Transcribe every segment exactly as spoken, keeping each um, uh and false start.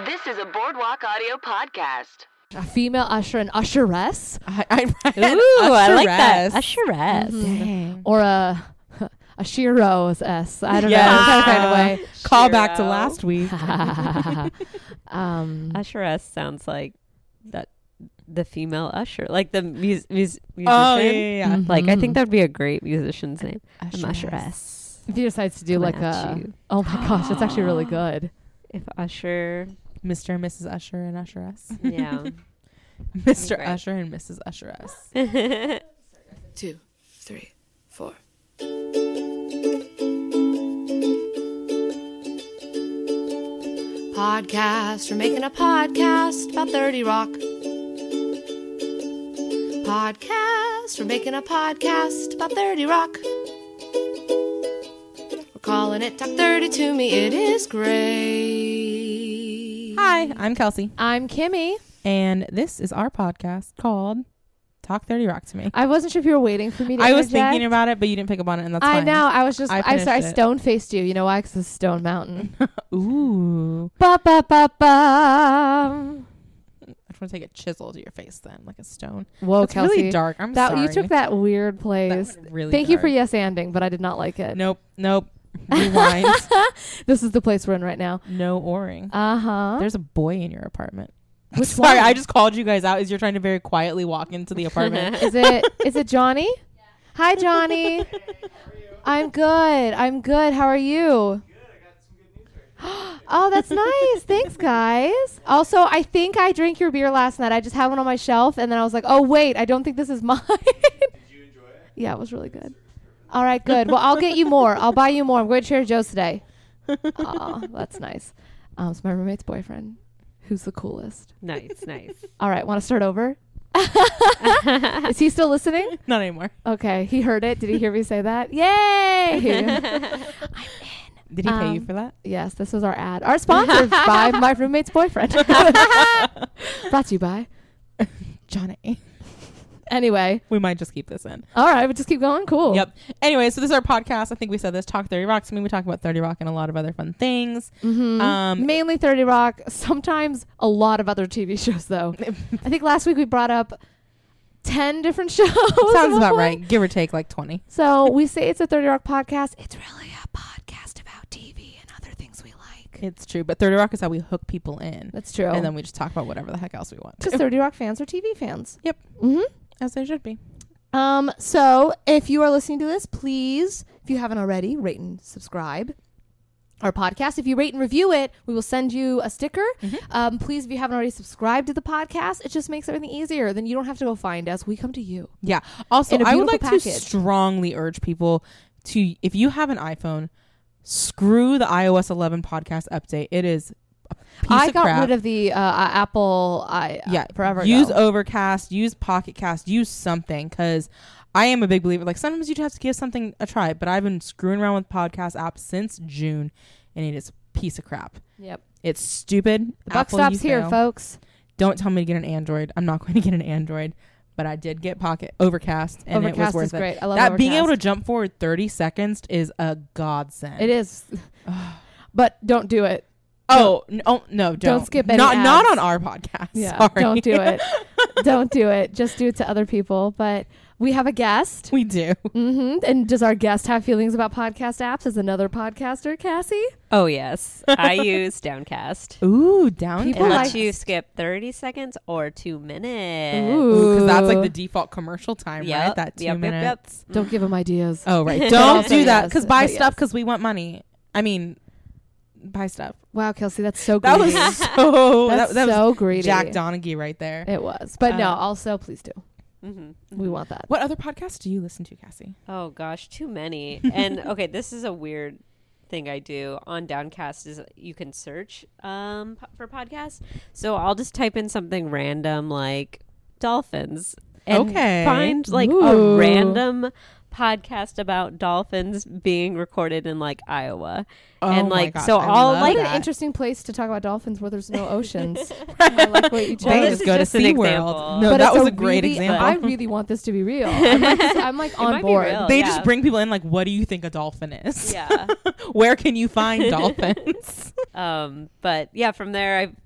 This is a Boardwalk Audio podcast. A female usher and usheress? I, I read Ooh, usheress. I like that. Usheress. Dang. Or a a Shiro's S. I don't Yes. know. Kind of, kind of way. Call back to Shiro. last week. um, Usheress sounds like that the female usher, like the mus- mus- musician. Oh, yeah, yeah, yeah. Mhm. Like I think that'd be a great musician's name. Usheress. I'm Usheress. if he decides to do Coming like at a, you. oh my gosh, that's actually really good. If Usher, Mister and Missus Usher and Usheress. yeah. Mister Great. Usher and Missus Usheress. Two, three, four. Podcast. We're making a podcast about thirty Rock. Podcast. We're making a podcast about thirty Rock. We're calling it Talk thirty to Me. It is great. Hi, I'm Kelsey, I'm Kimmy. and this is our podcast called Talk thirty Rock to Me. I wasn't sure if you were waiting for me to I was interject. thinking about it, but you didn't pick up on it, and that's I fine. know. I was just. I I, sorry. I finished it. stone faced you. You know why? Because it's Stone Mountain. Ooh. Ba ba ba ba. I just want to take a chisel to your face then, like a stone. Whoa, It's Kelsey. really dark. I'm that sorry. you took that weird That place. went really Thank you for dark. yes anding, but I did not like it. Nope. Nope. Rewind. This is the place we're in right now. No oring. Uh huh. There's a boy in your apartment. Which Sorry, one? I just called you guys out as you're trying to very quietly walk into the apartment. Is it? Is it Johnny? Hi, Johnny. I'm good. I'm good. How are you? Oh, that's nice. Thanks, guys. Also, I think I drank your beer last night. I just had one on my shelf, and then I was like, oh, wait, I don't think this is mine. Did you enjoy it? Yeah, it was really good. All right, good. Well, I'll get you more. I'll buy you more. I'm going to Trader Joe's today. Oh, that's nice. Um, it's my roommate's boyfriend. Who's the coolest? Nice, nice. All right, want to start over? Is he still listening? Not anymore. Okay, he heard it. Did he hear me say that? Yay! Did he pay you Um, for that? Yes, this was our ad. Our sponsored by my roommate's boyfriend. Brought to you by. Johnny. Anyway, We might just keep this in. all right, we'll just keep going. Cool. Yep. Anyway, so this is our podcast. I think we said this. Talk thirty Rock to Me. We talk about thirty Rock and a lot of other fun things. Mm-hmm. Um, Mainly thirty Rock. Sometimes a lot of other T V shows, though. I think last week we brought up ten different shows. Sounds at one about point. right. Give or take like twenty. So we say it's a thirty Rock podcast. It's really a podcast about T V and other things we like. It's true. But thirty Rock is how we hook people in. That's true. And then we just talk about whatever the heck else we want. Because thirty Rock fans are T V fans. Yep. Mm-hmm. As they should be. Um, so if you are listening to this, please, if you haven't already, rate and subscribe our podcast. If you rate and review it, we will send you a sticker. Mhm. Um, please, if you haven't already subscribed to the podcast, it just makes everything easier. Then you don't have to go find us. We come to you. Yeah. Also, In a I would like beautiful to package. strongly urge people to, if you have an iPhone, screw the i O S eleven podcast update. It is a piece I of got crap. rid of the uh, uh, Apple I uh, yeah, forever use ago. Overcast, use Pocket Cast, use something, because I am a big believer. Like sometimes you have to give something a try, but I've been screwing around with podcast apps since June, and it is a piece of crap. Yep. It's stupid. The buck Apple, stops you here, fail. folks. Don't tell me to get an Android. I'm not going to get an Android, but I did get Pocket Overcast, and Overcast it was worth is it. great. I love That being able to Overcast. jump forward thirty seconds is a godsend. It is. But don't do it. Oh no, oh, no! Don't, Don't skip any Not not ads. on our podcast. Yeah. Sorry. Don't do it. Don't do it. Just do it to other people. But we have a guest. We do. Mm-hmm. And does our guest have feelings about podcast apps as another podcaster, Cassie? Oh yes, I use Downcast. Ooh, down. People It like- lets you skip thirty seconds or two minutes. Ooh. because that's like the default commercial time, Yep, right? That two yep, yep, yep. minutes. Don't give them ideas. Oh right. But Don't also do that yes, because buy but stuff yes. because we want money. I mean, buy stuff. Wow, Kelsey, that's so That greedy. was so. that's that, that so was greedy. Jack Donaghy right there. It was. But no, Uh, also, please do. Mm-hmm. We want that. What other podcasts do you listen to, Cassie? Oh gosh, too many. And okay, this is a weird thing I do on Downcast is you can search um po- for podcasts. So I'll just type in something random like dolphins and Okay. find like Ooh. a random podcast about dolphins being recorded in like Iowa. Oh and my like gosh, so I I'll love like What that. an interesting place to talk about dolphins where there's no oceans. I like what you They Well, chose. this just is go to just an SeaWorld. example. No, But that it's was a great really- example. I really want this to be real. I'm like, I'm like It on might be board. real. They yeah. just bring people in like, what do you think a dolphin is? Yeah. Where can you find dolphins? Um, but yeah, from there, I've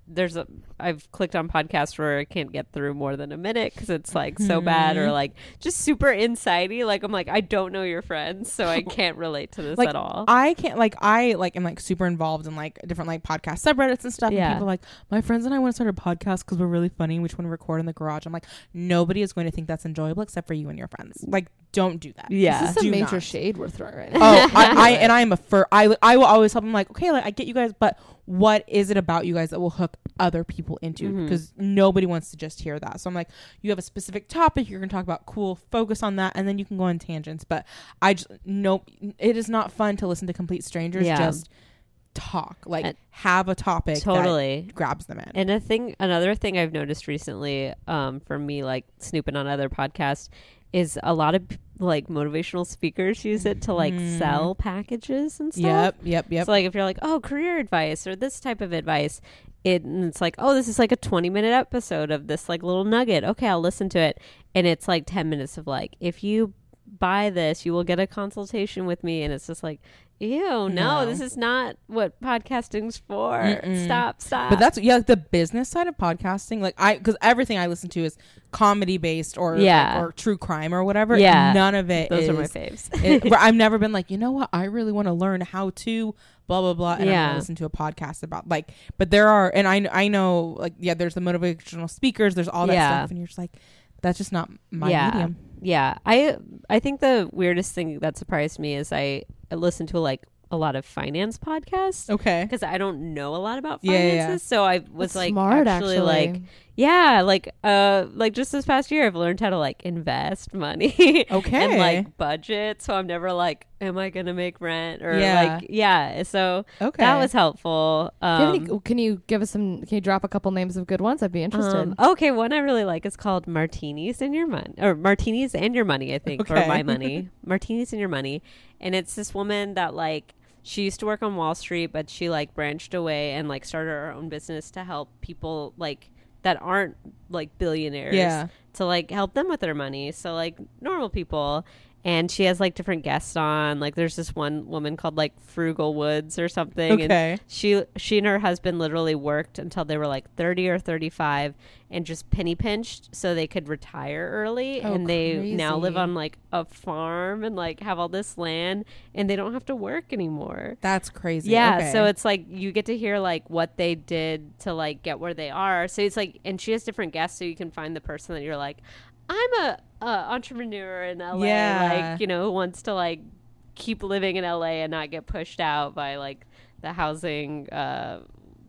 there's a I've clicked on podcasts where I can't get through more than a minute because it's like so bad or like just super insidey. Like I'm like I don't know your friends, so I can't relate to this like, at all. I can't like I like am like super involved in like different like podcast subreddits and stuff. Yeah. And people are like, my friends and I want to start a podcast because we're really funny. We just want to record in the garage. I'm like, nobody is going to think that's enjoyable except for you and your friends. Like, don't do that. Yeah. This is Do a major not. shade we're throwing right now. Oh, I, I and I am a fur. I I will always help them. Like, okay, like I get you guys, but what is it about you guys that will hook other people into? Mhm. Because nobody wants to just hear that. So I'm like, you have a specific topic you're gonna talk about. Cool, focus on that, and then you can go on tangents. But I just nope. It is not fun to listen to complete strangers Yeah. just talk. Like, And- have a topic Totally. that grabs them in. And a thing, another thing I've noticed recently, um, from me like snooping on other podcasts, is a lot of p- like motivational speakers use it to like Mhm. sell packages and stuff. Yep, yep, yep. So like if you're like, oh, career advice or this type of advice, it and it's like, oh, this is like a twenty minute episode of this like little nugget. Okay, I'll listen to it, and it's like ten minutes of like, if you buy this, you will get a consultation with me, and it's just like, ew, no, No. this is not what podcasting's for. Mm-mm. Stop, stop. But that's yeah, like the business side of podcasting. Like I, because everything I listen to is comedy based or Yeah. like, or true crime or whatever. Yeah. None of it those is. are my faves. it, where I've never been like, you know what? I really want to learn how to blah blah blah, and I'm Yeah. gonna listen to a podcast about like. But there are, and I I know like yeah, there's the motivational speakers. There's all that Yeah. stuff, and you're just like, that's just not my yeah. medium. Yeah. I I think the weirdest thing that surprised me is I, I listened to like a lot of finance podcasts Okay. because I don't know a lot about Yeah, yeah, finances. yeah. So I was That's like smart, actually, actually. like yeah, like uh like just this past year I've learned how to like invest money Okay. and like budget. So I'm never like, am I gonna make rent or Yeah. like yeah. So Okay. that was helpful. Do you have Um, any- can you give us some? Can you drop a couple names of good ones? I'd be interested. Um, okay, one I really like is called Martinis and Your Money, or Martinis and Your Money, I think, or Okay. My Money. Martinis and Your Money, and it's this woman that like she used to work on Wall Street, but she like branched away and like started her own business to help people like that aren't like billionaires, Yeah. to like help them with their money. So like normal people. And she has like different guests on. Like there's this one woman called like Frugal Woods or something. Okay. And she she and her husband literally worked until they were like thirty or thirty-five and just penny pinched so they could retire early. Oh, and they now live crazy. on like a farm and like have all this land and they don't have to work anymore. That's crazy. Yeah, Okay. so it's like you get to hear like what they did to like get where they are. So it's like, and she has different guests, so you can find the person that you're like, I'm a, a entrepreneur in L A, Yeah. like, you know, who wants to like keep living in L A and not get pushed out by like the housing uh,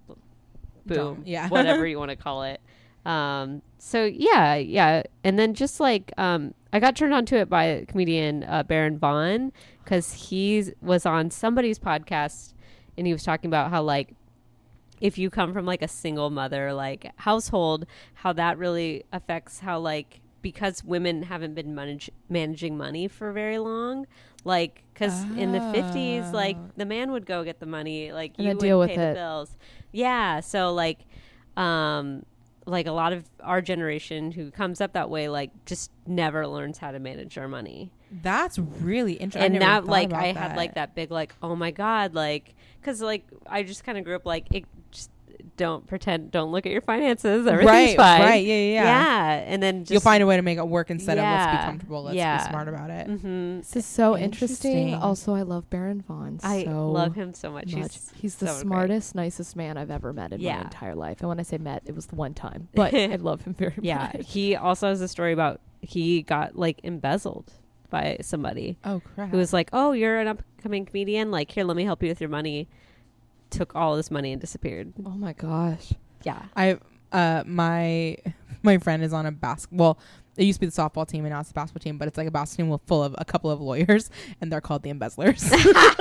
boom, Dumb. Yeah. whatever you want to call it. Um, so yeah, yeah, and then just like um, I got turned on to it by comedian uh, Baron Vaughn because he was on somebody's podcast and he was talking about how like if you come from like a single mother like household, how that really affects how like because women haven't been manage- managing money for very long, like because in the fifties, like Oh. the man would go get the money, like And you then would deal with pay the it. bills. Yeah, so like, um, like a lot of our generation who comes up that way, like just never learns how to manage our money. That's really interesting. And that like I had like that big like oh my god like because like I just kind of grew up like it just don't pretend don't look at your finances everything's right, fine right, yeah, yeah, yeah. yeah and then just, You'll find a way to make it work instead of let's be Yeah, comfortable. Let's yeah. be smart about it. hmm This is so interesting. Interesting. Also, I love Baron Vaughn. I so love him so much, much. he's He's the so great. smartest, nicest man I've ever met in Yeah. my entire life. And when I say met, it was the one time. But I love him very yeah much. he also has a story about he got like embezzled by somebody Oh crap! who was like, oh, you're an upcoming comedian, like here, let me help you with your money. Took all this money and disappeared. Oh my gosh. Yeah. I uh my my friend is on a basketball. Well, it used to be the softball team and now it's the basketball team, but it's like a basketball team full of a couple of lawyers, and they're called the embezzlers.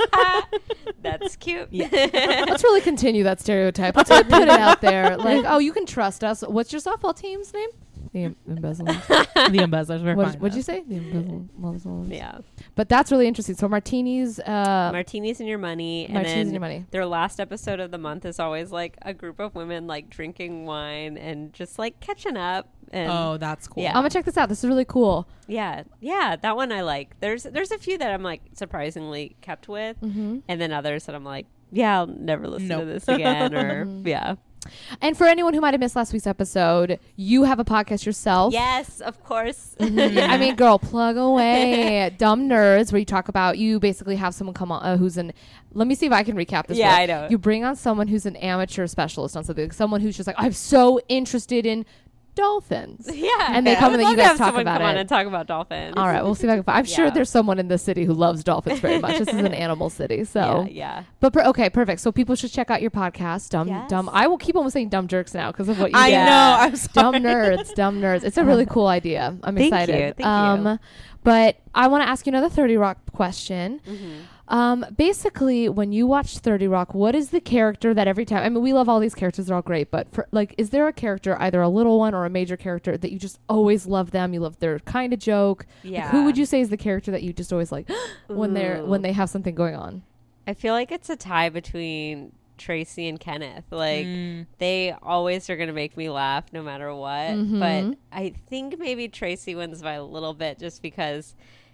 That's cute. Yeah. Let's really continue that stereotype. Let's really put it out there. Like, oh, you can trust us. What's your softball team's name? The em- embezzlers. The embezzlers. We're What, fine what'd you with say? The embezzlers. Yeah. But that's really interesting. So martinis, uh, Martinis and your money. And martinis then and your money. their last episode of the month is always like a group of women like drinking wine and just like catching up. And Oh, that's cool. Yeah. I'm gonna check this out. This is really cool. yeah, yeah, that one I like. There's there's a few that I'm like surprisingly kept with, Mm-hmm. and then others that I'm like, yeah, I'll never listen Nope. to this again. Or yeah, And for anyone who might have missed last week's episode, you have a podcast yourself. Yes, of course. Mhm. I mean, girl, plug away. Dumb Nerds, where you talk about, you basically have someone come on uh, who's an, let me see if I can recap this. Yeah, right. I know. You bring on someone who's an amateur specialist on something, someone who's just like, I'm so interested in dolphins. Yeah. And they I come would and then love you to guys have talk someone about come on it. and talk about dolphins. All right, we'll see if I can find. I'm sure Yeah. there's someone in the city who loves dolphins very much. This is an animal city, so. Yeah, yeah. But per- okay, perfect. So people should check out your podcast, Dumb Yes. Dumb. I will keep almost saying Dumb Jerks now because of what you I did. Yeah. know. I'm Dumb sorry. Nerds, Dumb Nerds. It's a really cool idea. I'm Thank excited. you, thank um, you. But I want to ask you another thirty Rock question. Mm-hmm. Um, basically, when you watch thirty Rock, what is the character that every time? I mean, we love all these characters; they're all great. But for like, is there a character, either a little one or a major character, that you just always love them? You love their kind of joke. Like, Yeah. who would you say is the character that you just always like when they're Ooh. when they have something going on? I feel like it's a tie between Tracy and Kenneth. Like Mm. they always are going to make me laugh no matter what. Mhm. But I think maybe Tracy wins by a little bit just because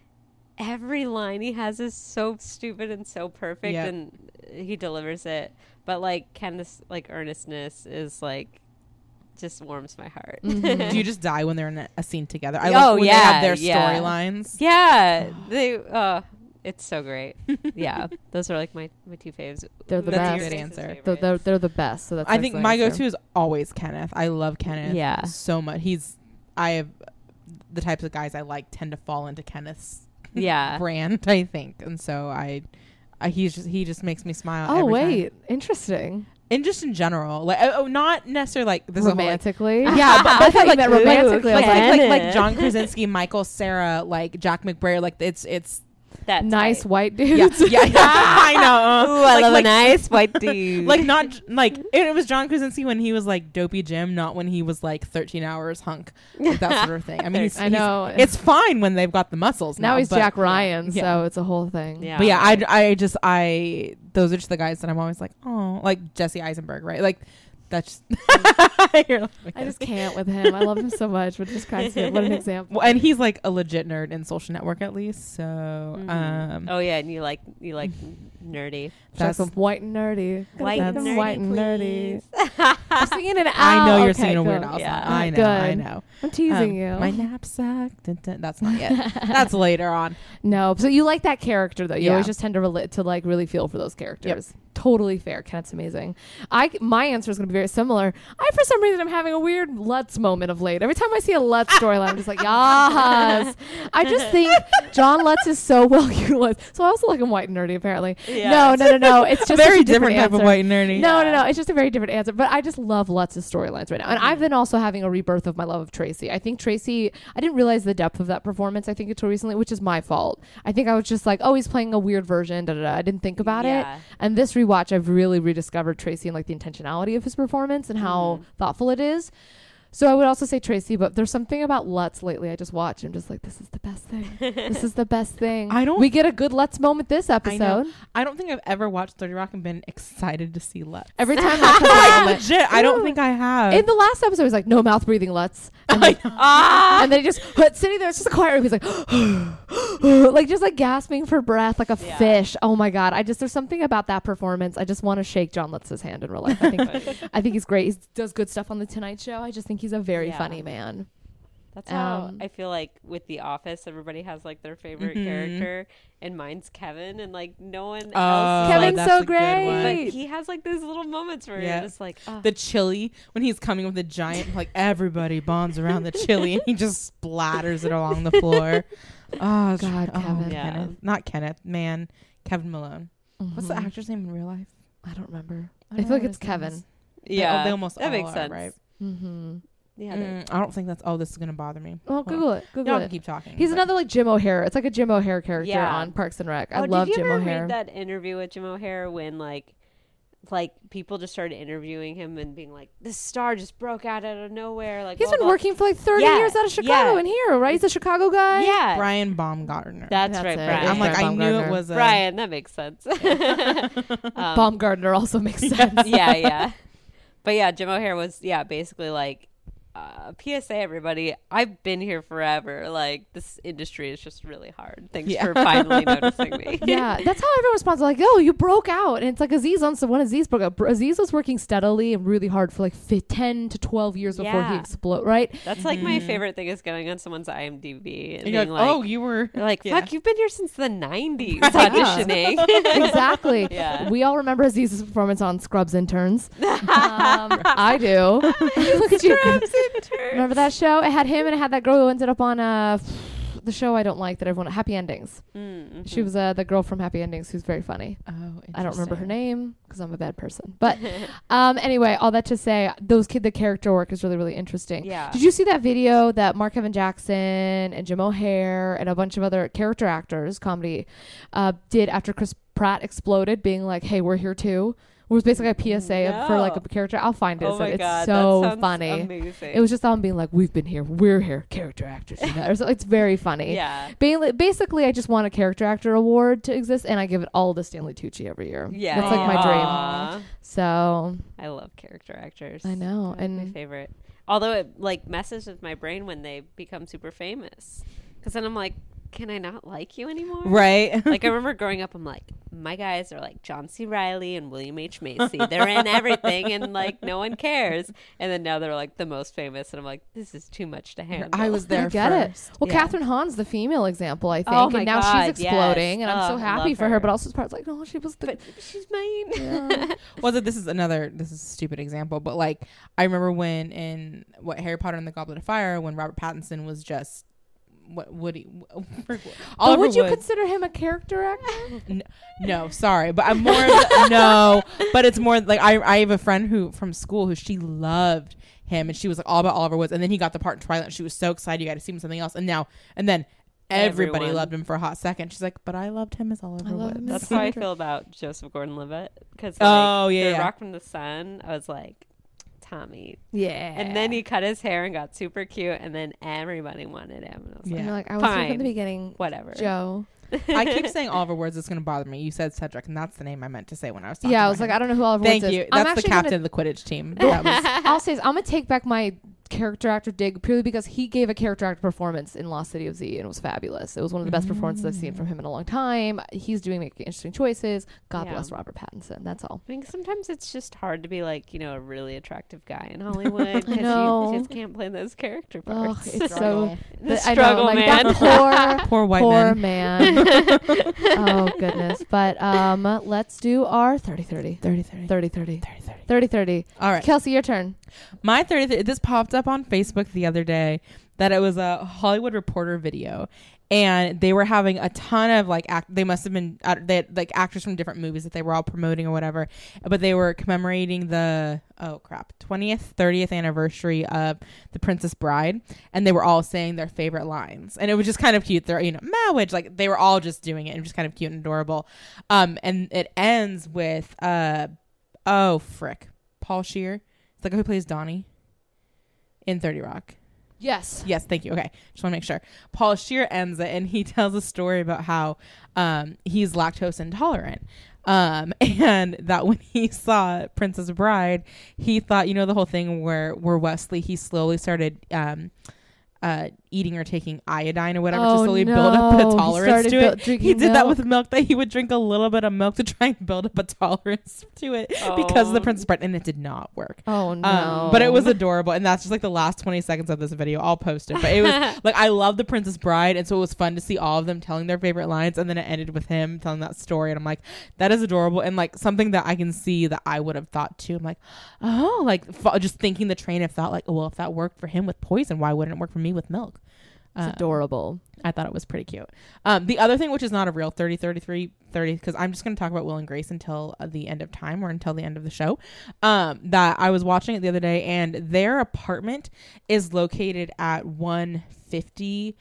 every line he has is so stupid and so perfect Yep. and he delivers it. But like Kenneth's like earnestness is like just warms my heart. Mhm. Do you just die when they're in a, a scene together? I Oh, love when they yeah, have their yeah. storylines. Yeah, they uh it's so great. Yeah. Those are like my my two faves. They're the That's a best. good Grace's answer. favorite. They're, they're, they're the best. So that's I think excellent my answer. go-to is always Kenneth. I love Kenneth Yeah. so much. He's I have the types of guys I like tend to fall into Kenneth's Yeah. brand, I think, and so I, I he's just he just makes me smile. Oh every wait, time. interesting. And just in general, like oh, not necessarily like this Romantically, Is a whole, like, yeah, but, I but I thought you like meant ooh, romantically. I was like, like, like, like like Kenneth. John Krasinski, Michael Cera, like Jack McBrayer, like it's it's That nice type. white yeah dudes. yeah, yeah I know. Ooh, I like, love like, a nice white dude. like not j- like it, it was John Krasinski when he was like dopey Jim, not when he was like thirteen hours hunk, like that sort of thing. I mean, he's, I he's- know. it's fine when they've got the muscles. Now Now, he's but, Jack Ryan, Yeah. so it's a whole thing. Yeah. But yeah, I, I just I those are just the guys that I'm always like, oh, like Jesse Eisenberg, right? Like that's You're like, I just can't with him. I love him so much, but just cracks me up. What an example. well, and he's like a legit nerd in Social Network at least. So Mhm. um, oh yeah, and you like you like nerdy. That's that's some white and nerdy. Gotta White get and them nerdy, white and nerdy. please. I'm singing an owl. I know you're Okay, singing a go. Weird Al Yeah. song. I know, Good. I know. I'm teasing Um, you. My knapsack. Dun, dun, that's not yet. That's later on. No, so you like that character though. You Yeah. always just tend to relate to like really feel for those characters. Totally fair. Kenneth's amazing. I my answer is going to be very similar. I for some reason I'm having a weird Lutz moment of late. Every time I see a Lutz storyline, I'm just like, yes. I just think John Lutz is so well utilized. So I also like him white and nerdy apparently. Yeah. No, no, no, no. It's just Very such a different type answer. of white and nerdy. No, Yeah. no, no. It's just a very different answer. But I just love Lutz's storylines right now. And I've been also having a rebirth of my love of Tracy. I think Tracy, I didn't realize the depth of that performance, I think, until recently, which is my fault. I think I was just like, oh, he's playing a weird version. Da, da, da. I didn't think about Yeah. it. And this rewatch, I've really rediscovered Tracy and like the intentionality of his performance and how Mhm. thoughtful it is. So I would also say Tracy, but there's something about Lutz lately. I just watch. I'm just like, this is the best thing. This is the best thing. I don't- We get a good Lutz moment this I episode. know. I don't think I've ever watched thirty Rock and been excited to see Lutz. Every time Lutz has a Like, moment. legit, I don't think I have. In the last episode, it was like no mouth breathing Lutz, and, I then, know. Ah. and then he just but sitting there. It's just a quiet room. He's like, like just like gasping for breath, like a Yeah. fish. Oh my god! I just there's something about that performance. I just want to shake John Lutz's hand in real life. I think I think he's great. He does good stuff on the Tonight Show. I just think he's a very Yeah. funny man. That's how Um, I feel like with The Office, everybody has like their favorite Mhm. character, and mine's Kevin, and like no one Oh, else. Kevin's like, so that's a good great. one. but he has like these little moments where Yeah. you're just like, oh. The chili when he's coming with the giant, like everybody bonds around the chili, and he just splatters it along the floor. Oh God, oh, Kevin. Yeah. Kenneth. Not Kenneth, man, Kevin Malone. What's the Mhm. actor's name in real life? I don't remember. I, I don't feel know like what it's his name Kevin. is. yeah, they almost that all makes are, sense. right? Mm-hmm. Yeah, they- Mm, I don't think that's. Oh, this is gonna bother me. Well, Hold on. Google it. Google Y'all it. can keep talking. He's but- another like Jim O'Hare. It's like a Jim O'Hare character Yeah. on Parks and Rec. I oh, love did you Jim ever O'Hare. read that interview with Jim O'Hare when like, like people just started interviewing him and being like, "This star just broke out out of nowhere." Like He's blah, been blah. working for like thirty Yeah, years out of Chicago yeah. and here, right? He's a Chicago guy. Yeah, Brian Baumgartner. that's, That's right, it. Brian. I'm like, Brian I knew it Baumgartner. was a Brian. That makes sense. um, Baumgartner also makes sense. yeah, yeah. But yeah, Jim O'Hare was yeah basically like uh, P S A, everybody. I've been here forever. Like, this industry is just really hard. Thanks Yeah. for finally noticing me. Yeah, that's how everyone responds. Like, oh, you broke out. And it's like Aziz on so when Aziz broke out, Aziz was working steadily and really hard for like fi- ten to twelve years before he Yeah. exploded, right? That's like my favorite thing is getting on someone's I M D B and And you're being like, like, oh, you were you're like, yeah. fuck, you've been here since the nineties Yeah. auditioning. Exactly. Yeah. We all remember Aziz's performance on Scrubs Interns. um, I do. Look at you. Remember that show? It had him and it had that girl who ended up on uh, the show I don't like that everyone Happy Endings. Mm-hmm. She was uh, the girl from Happy Endings who's very funny. Oh, I don't remember her interesting. name because I'm a bad person. But um, anyway, all that to say, those kid the character work is really really interesting. Yeah. Did you see that video that Mark Evan Jackson and Jim O'Hare and a bunch of other character actors, comedy, uh, did after Chris Pratt exploded, being like, "Hey, we're here too." It was basically a P S A No. for like a character. I'll find it. Oh my it's God, so that sounds funny. amazing. It was just them being like, "We've been here. We're here. Character actors." You know? So it's very funny. yeah. Ba- Basically, I just want a character actor award to exist, and I give it all to Stanley Tucci every year. Yeah. That's like my dream. Aw. So I love character actors. I know, They're my and favorite. Although it like messes with my brain when they become super famous, because then I'm like, can I not like you anymore? Right. Like I remember growing up, I'm like, my guys are like John C. Reilly and William H. Macy. They're in everything, and like no one cares. And then now they're like the most famous, and I'm like, this is too much to handle. I was there I get first. it. Well, Yeah. Catherine Hahn's the female example, I think, Oh my and now God, she's exploding, yes. and I'm so Oh, happy love for her. her. But also, this part's like, no, she was the. But she's mine. Yeah. Was it? This is another. This is a stupid example, but like I remember when in what Harry Potter and the Goblet of Fire, when Robert Pattinson was just what Woody. But Oliver would you Wood. consider him a character actor? No, sorry, but I'm more of the, no, but it's more like I I have a friend who from school who she loved him and she was like all about Oliver Woods, and then he got the part in Twilight and she was so excited you got to see him in something else, and now and then everybody Everyone. loved him for a hot second. She's like, but I loved him as Oliver I love Woods. him That's as how I character. feel about Joseph Gordon-Levitt. Because Oh, like, yeah, The yeah. Rock from the Sun, I was like, Tommy. Yeah. And then he cut his hair and got super cute, and then everybody wanted him. And I was Yeah. And you're like, like, I was here from Fine. the beginning, whatever. Joe. I keep saying Oliver Woods. It's going to bother me. You said Cedric, and that's the name I meant to say when I was talking. Yeah, I about was like, him. I don't know who Oliver Thank Woods you. is. I'm That's the actually captain gonna- of the Quidditch team. That was, I'll say this, I'm gonna take back my character actor dig purely because he gave a character actor performance in Lost City of Z and it was fabulous. It was one of the best performances I've seen from him in a long time. He's doing making interesting choices. God Yeah. bless Robert Pattinson. That's all. I think sometimes it's just hard to be like, you know, a really attractive guy in Hollywood because know. you just can't play those character Oh, parts. it's so the the- struggle, I know, like man. that poor poor white poor man. man. Oh goodness. But um let's do our thirty thirty. thirty, thirty, thirty thirty. thirty, thirty. thirty thirty. All right. Kelsey, your turn. My thirty. This popped up on Facebook the other day that it was a Hollywood Reporter video, and they were having a ton of like act. They must have been uh, they had, like actors from different movies that they were all promoting or whatever, but they were commemorating the oh crap twentieth, thirtieth anniversary of The Princess Bride, and they were all saying their favorite lines, and it was just kind of cute. They're you know marriage like they were all just doing it and just kind of cute and adorable. Um, and it ends with uh oh frick Paul Scheer. The guy who plays Donnie in thirty Rock. Yes. Yes, thank you. Okay, just want to make sure. Paul Scheer ends it, and he tells a story about how um, he's lactose intolerant. Um, and that when he saw Princess Bride, he thought, you know, the whole thing where, where Wesley, he slowly started um, uh, eating or taking iodine or whatever Oh, to slowly no. build up a He tolerance started to buil- it. drinking He did that milk. with milk, that he would drink a little bit of milk to try and build up a tolerance to it because of the Oh. Princess Bride, and it did not work. Oh no. Um, but it was adorable, and that's just like the last twenty seconds of this video. I'll post it. But it was like I love The Princess Bride, and so it was fun to see all of them telling their favorite lines, and then it ended with him telling that story, and I'm like, that is adorable, and like something that I can see that I would have thought too. I'm like, oh, like f- just thinking the train of thought, like, well, if that worked for him with poison, why wouldn't it work for me with milk? It's Um, adorable. I thought it was pretty cute. Um, the other thing, which is not a real thirty, thirty-three, thirty, because I'm just going to talk about Will and Grace until uh, the end of time or until the end of the show, um, that I was watching it the other day, and their apartment is located at one fifty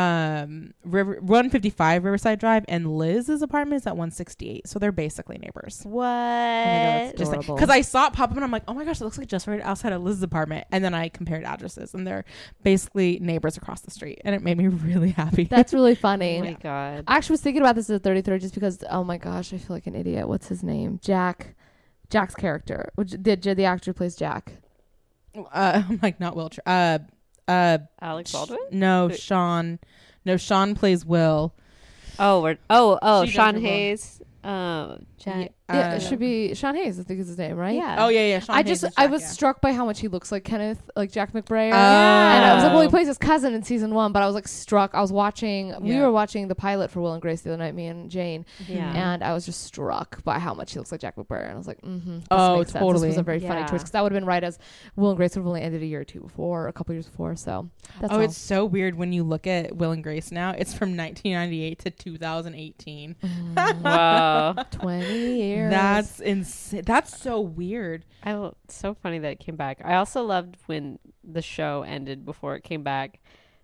um river one fifty-five Riverside Drive, and Liz's apartment is at one sixty-eight, so they're basically neighbors. What? Just Adorable. because I saw it pop up and I'm like, oh my gosh, it looks like just right outside of Liz's apartment, and then I compared addresses, and they're basically neighbors across the street, and it made me really happy. That's really Oh funny. my god. I actually was thinking about this at thirty-third just because, oh my gosh, I feel like an idiot. What's his name? Jack. Jack's character. Which the, the actor who plays Jack. Uh, I'm like not Will. Tr- Uh, uh, Alex Baldwin? no, Who- Sean. No, Sean plays Will. Oh, we're, oh, oh, She does Sean her role. Hayes. Um, Jack. Yeah, Uh, it should be Sean Hayes, I think is his name, right? Yeah. Oh yeah, yeah. Sean I Hayes just is I Jack, was yeah. struck by how much he looks like Kenneth, like Jack McBrayer. Oh. And I was like, well, he plays his cousin in season one, but I was like struck. I was watching, we Yeah. were watching the pilot for Will and Grace the other night, me and Jane, Yeah. and I was just struck by how much he looks like Jack McBrayer. And I was like, mm-hmm. This Oh, makes sense. This totally. was a very funny Yeah. choice because that would have been right as Will and Grace would have only ended a year or two before, or a couple years before. So that's Oh, all. it's so weird when you look at Will and Grace now. It's from nineteen ninety-eight to two thousand eighteen. Wow. twenty years. That's insane. That's so weird. I l- it's so funny that it came back. I also loved when the show ended before it came back.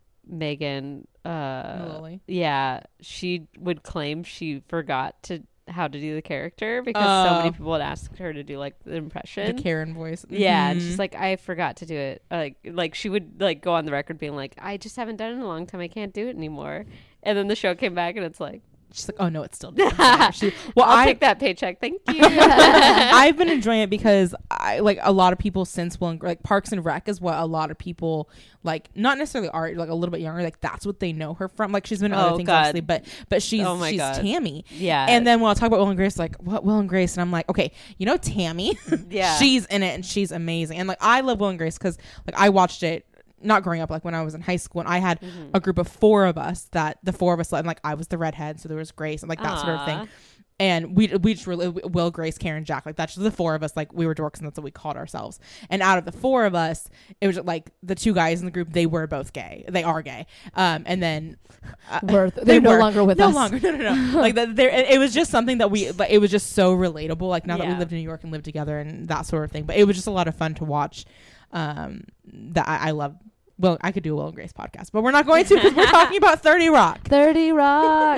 Megan, uh, Mullally. yeah, she would claim she forgot to how to do the character because so many Oh. people had asked her to do like the impression. The Karen voice. Yeah, and Mhm. she's like, I forgot to do it. Like, like she would like go on the record being like, I just haven't done it in a long time. I can't do it anymore. And then the show came back, and it's like, She's like, oh no, it's still doing she, well, I'll I take that paycheck, thank you. I've been enjoying it because I like a lot of people since Will and like Parks and Rec is what a lot of people like, not necessarily are like a little bit younger, like that's what they know her from. Like she's been in Oh, other things God. obviously, but but she's Oh, my she's God. Tammy. Yeah, And then when I talk about Will and Grace, like what Will and Grace, and I'm like, okay, you know Tammy, yeah, she's in it and she's amazing. And like I love Will and Grace because like I watched it. Not growing up, like when I was in high school, and I had Mhm. a group of four of us that the four of us, and like I was the redhead, so there was Grace and like that sort of thing. Aw. And we we just really Will, Grace, Karen, Jack, like that's just the four of us. Like we were dorks, and that's what we called ourselves. And out of the four of us, it was like the two guys in the group. They were both gay. They are gay. Um, and then uh, Worth. They're no were. longer with no us. longer. No, no, no. Like that. There. It, it was just something that we. Like, it was just so relatable. Like now that we Yeah. lived in New York and lived together and that sort of thing. But it was just a lot of fun to watch. Um, that I, I love. Well, I could do a Will and Grace podcast, but we're not going to because we're talking about thirty Rock. thirty Rock.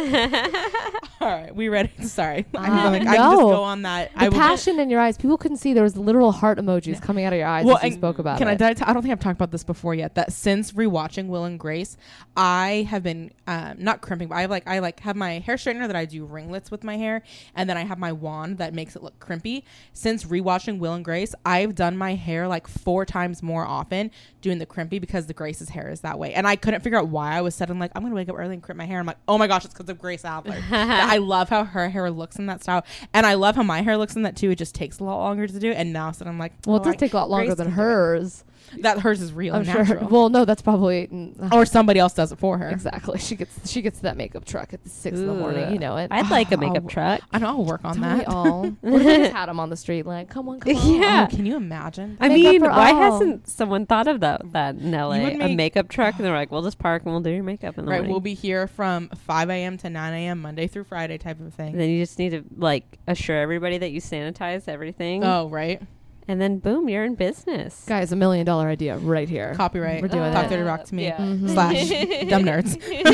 All right, we ready? Sorry, Uh, I, like, I can just no. go on that. The I will. passion in your eyes. People couldn't see there was literal heart emojis Yeah. coming out of your eyes Well, as you and spoke about Can I? it. Did I, t- I don't think I've talked about this before yet. That since rewatching Will and Grace, I have been um, not crimping, but I have like I like have my hair straightener that I do ringlets with my hair, and then I have my wand that makes it look crimpy. Since rewatching Will and Grace, I've done my hair like four times more often doing the crimpy because the Grace's hair is that way, and I couldn't figure out why I was suddenly like I'm gonna wake up early and crimp my hair. I'm like, oh my gosh, it's because of Grace Adler. I love how her hair looks in that style, and I love how my hair looks in that too. It just takes a lot longer to do, and now so I'm like, well, oh, it does I- take a lot longer Grace than can do it. hers. That hers is real I'm and sure. natural. Well, no, that's probably mm, Or somebody else does it for her. exactly. She gets she gets to that makeup truck at six in the morning. Ooh. You know it. I'd like a Oh, makeup truck. I know I'll work on Don't we that. all? What if we just had them on the street? Like, come on, come on. Yeah. Oh, can you imagine? I Makeup mean, for why all. hasn't someone thought of that that in L A? would A make- makeup truck, and they're like, "We'll just park and we'll do your makeup in the Right, morning." we'll be here from five a.m. to nine a.m. Monday through Friday type of And thing. then you just need to like assure everybody that you sanitize everything, Oh, right. and then boom, you're in business. Guys, a million dollar idea right here. Copyright. We're doing Talk it. Dirty Rock to me. Yeah. Mhm. Slash dumb nerds.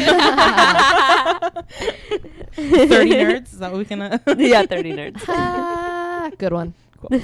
thirty nerds. Is that what we can... Uh, Yeah, thirty nerds. Ah, good one.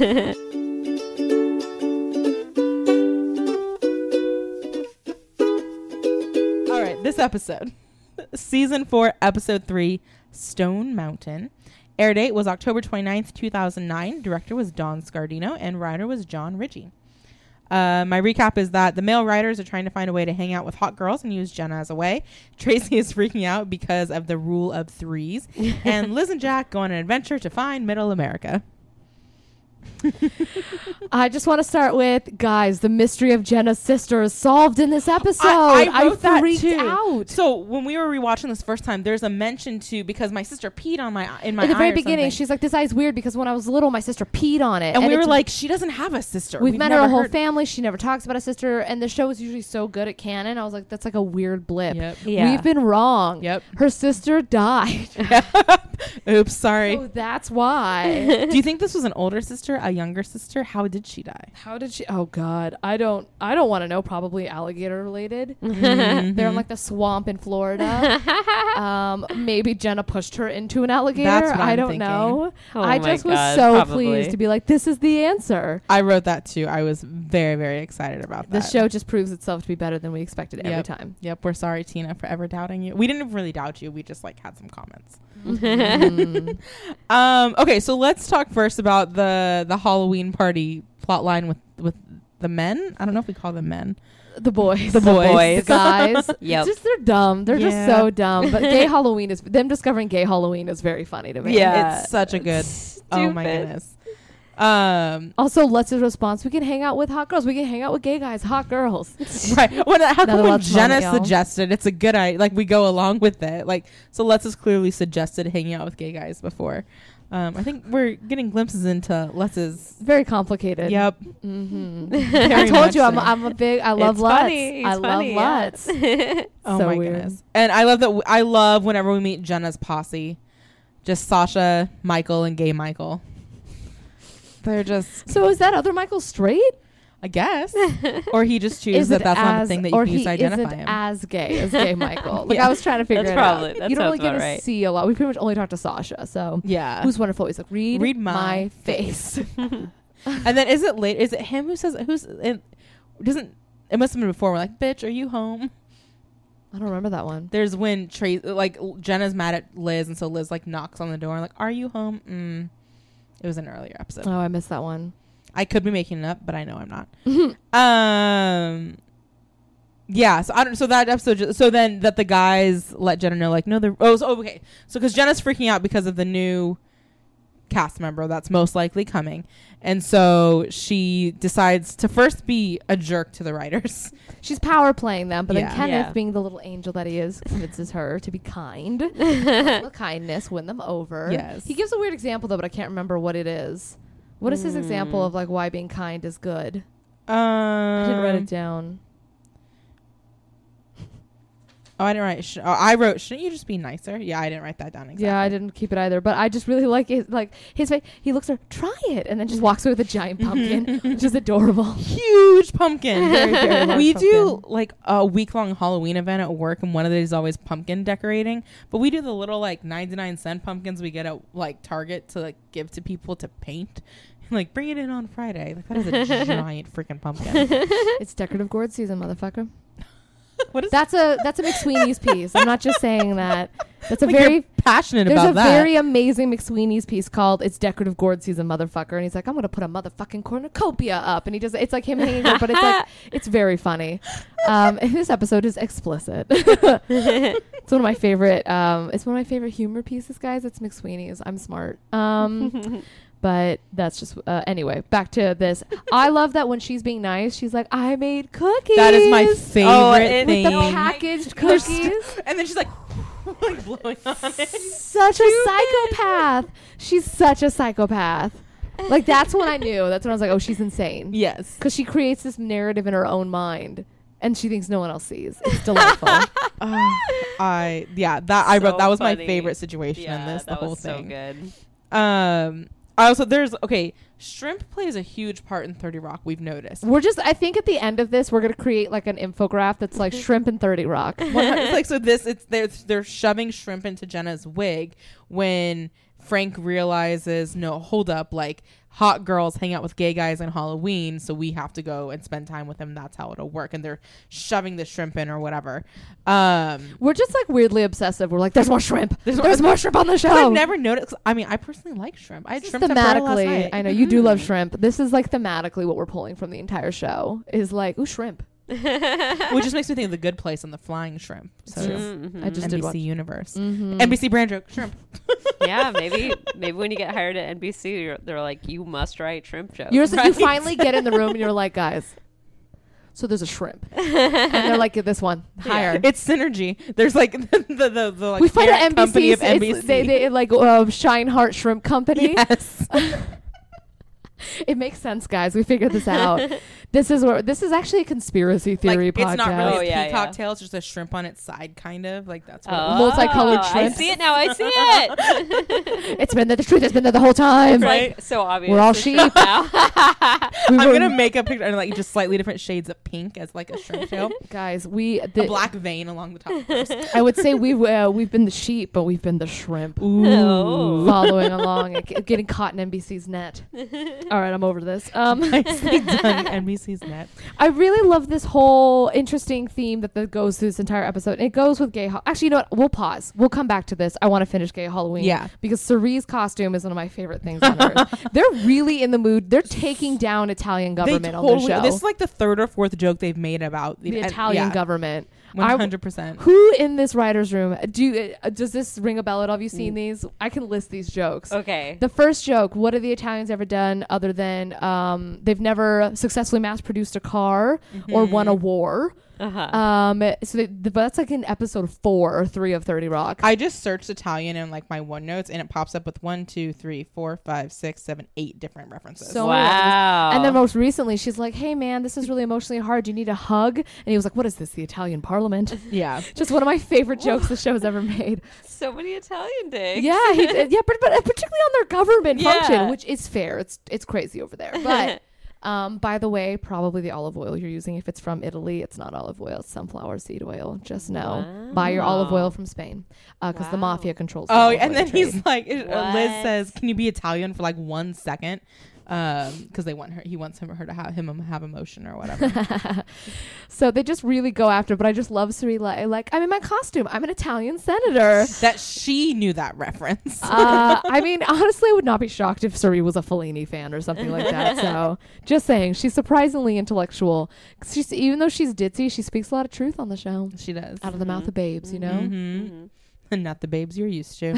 All right, this episode. Season four, episode three, Stone Mountain. Air date was October twenty-ninth, two thousand nine. Director was Don Scardino, and writer was John Ritchie. Uh, my recap is that the male writers are trying to find a way to hang out with hot girls and use Jenna as a way. Tracy is freaking out because of the rule of threes. And Liz and Jack go on an adventure to find Middle America. I just want to start with, guys, the mystery of Jenna's sister is solved in this episode. I, I wrote that freaked too. out. So when we were rewatching this first time, there's a mention to because my sister peed on my in my In the eye very or beginning, something. she's like, this eye's weird because when I was little, my sister peed on it. and, we were it's- like, she doesn't have a sister. We've, met her never whole heard- family. She never talks about a sister. And the show is usually so good at canon. I was like, that's like a weird blip. Yep. Yeah. We've been wrong. Yep. Her sister died. Oops, sorry. So that's why. Do you think this was an older sister, a younger sister? How did she die? How did she? Oh God, I don't. I don't want to know. Probably alligator related. Mhm. They're in like the swamp in Florida. um, maybe Jenna pushed her into an alligator. That's what I I'm don't thinking. know. Oh I my just was God, so probably. pleased to be like, this is the answer. I wrote that too. I was very, very excited about The that. show just proves itself to be better than we expected every Yep. time. Yep, we're sorry, Tina, for ever doubting you. We didn't really doubt you. We just like had some comments. Mm. Um, okay, so let's talk first about the the Halloween party plot line with with the men. I don't know if we call them men. The boys. The boys. boys. The guys. Yep. Just they're dumb. They're just Yeah. so dumb. But gay Halloween is them discovering gay Halloween is very funny to me. Yeah. It's such a good. Oh my Stupid. goodness. Um. Also, Letz's response: we can hang out with hot girls. We can hang out with gay guys, hot girls. Right. When, how come Another when Let's Jenna moment, y'all. suggested it's a good idea, like we go along with it. Like so, Let's has clearly suggested hanging out with gay guys before. Um, I think we're getting glimpses into Lets's. Very complicated. Yep. Mm-hmm. Very I told much you I'm so. I'm a big. I love It's Lutz. funny. He's I love funny, yeah. Lutz. Oh So my weird. goodness. And I love that. W- I love whenever we meet Jenna's posse, just Sasha, Michael, and gay Michael. They're just, So is that other Michael straight? I guess, or he just chooses Is that it that's not a as- thing that you or can use he to identify isn't him. as gay as gay Michael? Like Yeah. I was trying to figure That's it probably- out. that You don't really sounds get about to right. see a lot. We pretty much only talk to Sasha. So Yeah. who's wonderful? He's like read, Read my, my face. And then is it late? Is it him who says who's it? Doesn't it must have been before? We're like, bitch, are you home? I don't remember that one. There's when Trace like Jenna's mad at Liz, and so Liz like knocks on the door, and like, are you home? Mm. It was an earlier episode. Oh, I missed that one. I could be making it up, but I know I'm not. um, yeah. So I don't. So that episode. Just, so then that the guys let Jenna know, like, no, they're. Oh, so, okay. So because Jenna's freaking out because of the new cast member that's most likely coming, and so she decides to first be a jerk to the writers. She's power playing them, but Yeah. then Kenneth, Yeah. being the little angel that he is, convinces her to be kind. With kindness, win them over. Yes. He gives a weird example though, but I can't remember what it is. What is his Mm. example of like why being kind is good? Um, I didn't write it down. Oh, I didn't write. Sh- oh, I wrote. Shouldn't you just be nicer? Yeah, I didn't write that down exactly. Yeah, I didn't keep it either, but I just really like it. Like his face, he looks at her, try it, and then just walks away with a giant pumpkin, which is adorable. Huge pumpkin. Very, very large we do pumpkin. like a week long Halloween event at work, and one of these is always pumpkin decorating. But we do the little like ninety-nine cent pumpkins we get at like Target to like give to people to paint. Like, bring it in on Friday. Like, that is a giant freaking pumpkin. It's decorative gourd season, motherfucker. What is That's a that's a McSweeney's piece. I'm not just saying that. That's a like, very you're passionate there's about a that? very amazing McSweeney's piece called "It's Decorative Gourd Season, Motherfucker," and he's like, "I'm gonna put a motherfucking cornucopia up," and he does. It's like him hanging, there, but it's like it's very funny. Um, and this episode is explicit. It's one of my favorite. Um, it's one of my favorite humor pieces, guys. It's McSweeney's. I'm smart. Um. But that's just uh, anyway. Back to this. I love that when she's being nice, she's like, "I made cookies." That is my favorite Oh, and thing. The packaged cookies. And then she's like, like blowing on it. Such a psychopath. She's such a psychopath. Like that's when I knew. That's when I was like, "Oh, she's insane." Yes. Because she creates this narrative in her own mind, and she thinks no one else sees. It's delightful. Uh, I yeah that I wrote So that was my funny. favorite situation yeah, in this the that whole was so thing. good. Um, I also there's okay. Shrimp plays a huge part in thirty Rock. We've noticed. We're just. I think at the end of this, we're gonna create like an infograph that's like shrimp and thirty Rock. One hundred it's like so this it's they're they're shoving shrimp into Jenna's wig when Frank realizes no hold up like hot girls hang out with gay guys on Halloween, so we have to go and spend time with them. That's how it'll work, and they're shoving the shrimp in or whatever. Um, We're just like weirdly obsessive. We're like, "There's more shrimp. There's There's, more- more shrimp on the show." I've never noticed. I mean, I personally like shrimp. I had This is shrimp temporada last thematically, night. I know you do love shrimp. This is like thematically what we're pulling from the entire show is like, ooh, shrimp. Which just makes me think of The Good Place and the flying shrimp. So True. Mhm. I just N did B C watch. Universe, Mm-hmm. N B C brand joke, shrimp. Yeah, maybe maybe when you get hired at N B C, you're, they're like, you must write shrimp jokes. You're, You Right. finally get in the room and you're like, guys, so there's a shrimp. And they're like, get this one, higher. It's synergy. There's like the the, the, the like We find parent at company N B C, of N B C. it's, they, they like uh, Shineheart Shrimp Company. Yes. It makes sense, guys. We figured this out. This is where this is actually a conspiracy theory like, podcast. it's not really Oh, a yeah, peacock yeah. tail. It's just a shrimp on its side, kind of like that's what. Oh, it was. Multicolored I shrimps. see it now. I see it. It's been there. The truth has been there the whole time. It's Right. like so obvious. We're all the sheep. shrimp now. We I'm were- gonna make a picture and like just slightly different shades of pink as like a shrimp tail, guys, we a the, black vein along the top. First. I would say we've uh, we've been the sheep, but we've been the shrimp. Oh. Following along and g- getting caught in N B C's net. All right, I'm I'm over this. Um, Nicely done, N B C's net. I really love this whole interesting theme that, that goes through this entire episode. It goes with gay. Ho- Actually, you know what? We'll pause. We'll come back to this. I want to finish gay Halloween. Yeah. Because Cerie's costume is one of my favorite things on earth. They're really in the mood. They're taking down Italian government They on the totally, show. this is like the third or fourth joke they've made about the and- Italian yeah, government. one hundred percent. Who in this writer's room do uh, does this ring a bell at all? Have you seen these? I can list these jokes. Okay. The first joke: what have the Italians ever done other than um, they've never successfully mass-produced a car or won a war? Uh-huh. Um, so they, the, but that's like in episode four or three of thirty Rock. I just searched Italian in like my OneNotes, and it pops up with one, two, three, four, five, six, seven, eight different references. So many references. Wow. And then most recently, she's like, "Hey man, this is really emotionally hard. Do you need a hug?" And he was like, "What is this? The Italian Parliament?" yeah, Just one of my favorite jokes the show has ever made. so many Italian digs. Yeah, he did. Yeah, but, but particularly on their government Yeah. function, which is fair. It's it's crazy over there. But um, by the way, probably the olive oil you're using, if it's from Italy, it's not olive oil. It's sunflower seed oil. Just know. Wow. Buy your olive oil from Spain because the Wow. mafia controls. the Oh, olive and oil then trade. he's like, it- uh, What? Liz says, "Can you be Italian for like one second?" Um, because they want her. He wants him her to have him have emotion or whatever. So they just really go after. But I just love Cirilla. Like, I'm in my costume. I'm an Italian senator. That she knew that reference. uh, I mean, honestly, I would not be shocked if Suri was a Fellini fan or something like that. So, just saying, she's surprisingly intellectual. She's even though she's ditzy, she speaks a lot of truth on the show, She does. out of the mouth of babes. You know, Mm-hmm. And not the babes you're used to.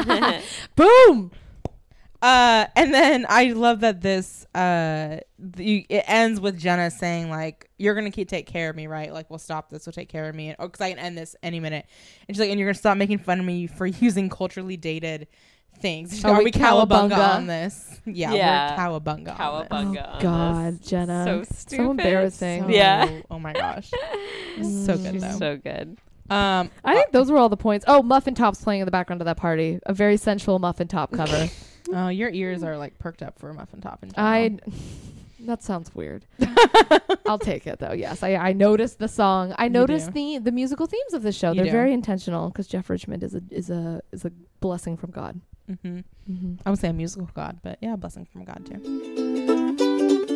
boom. Uh, and then I love that this uh, the, it ends with Jenna saying like, "You're gonna keep take care of me, right? Like, we'll stop this. We'll take care of me, or because I can end this any minute." And she's like, "And you're gonna stop making fun of me for using culturally dated things." She's Are like, Are we we cowabunga cowabunga? on this? Yeah, Yeah. we're cowabunga. on this. Cowabunga. Oh on God, this. Jenna, So so stupid. embarrassing. So- Yeah. Oh my gosh. So good She's though. so good. Um, I think those were all the points. Oh, Muffin Top's playing in the background of that party. A very sensual Muffin Top cover. oh, your ears are like perked up for a muffin top in general. I. That sounds weird. I'll take it though. Yes, I, I noticed the song. I You noticed do. the the musical themes of the show. You They're do. very intentional because Jeff Richmond is a is a is a blessing from God. Mm-hmm. Mm-hmm. I would say a musical god, but yeah, a blessing from God too.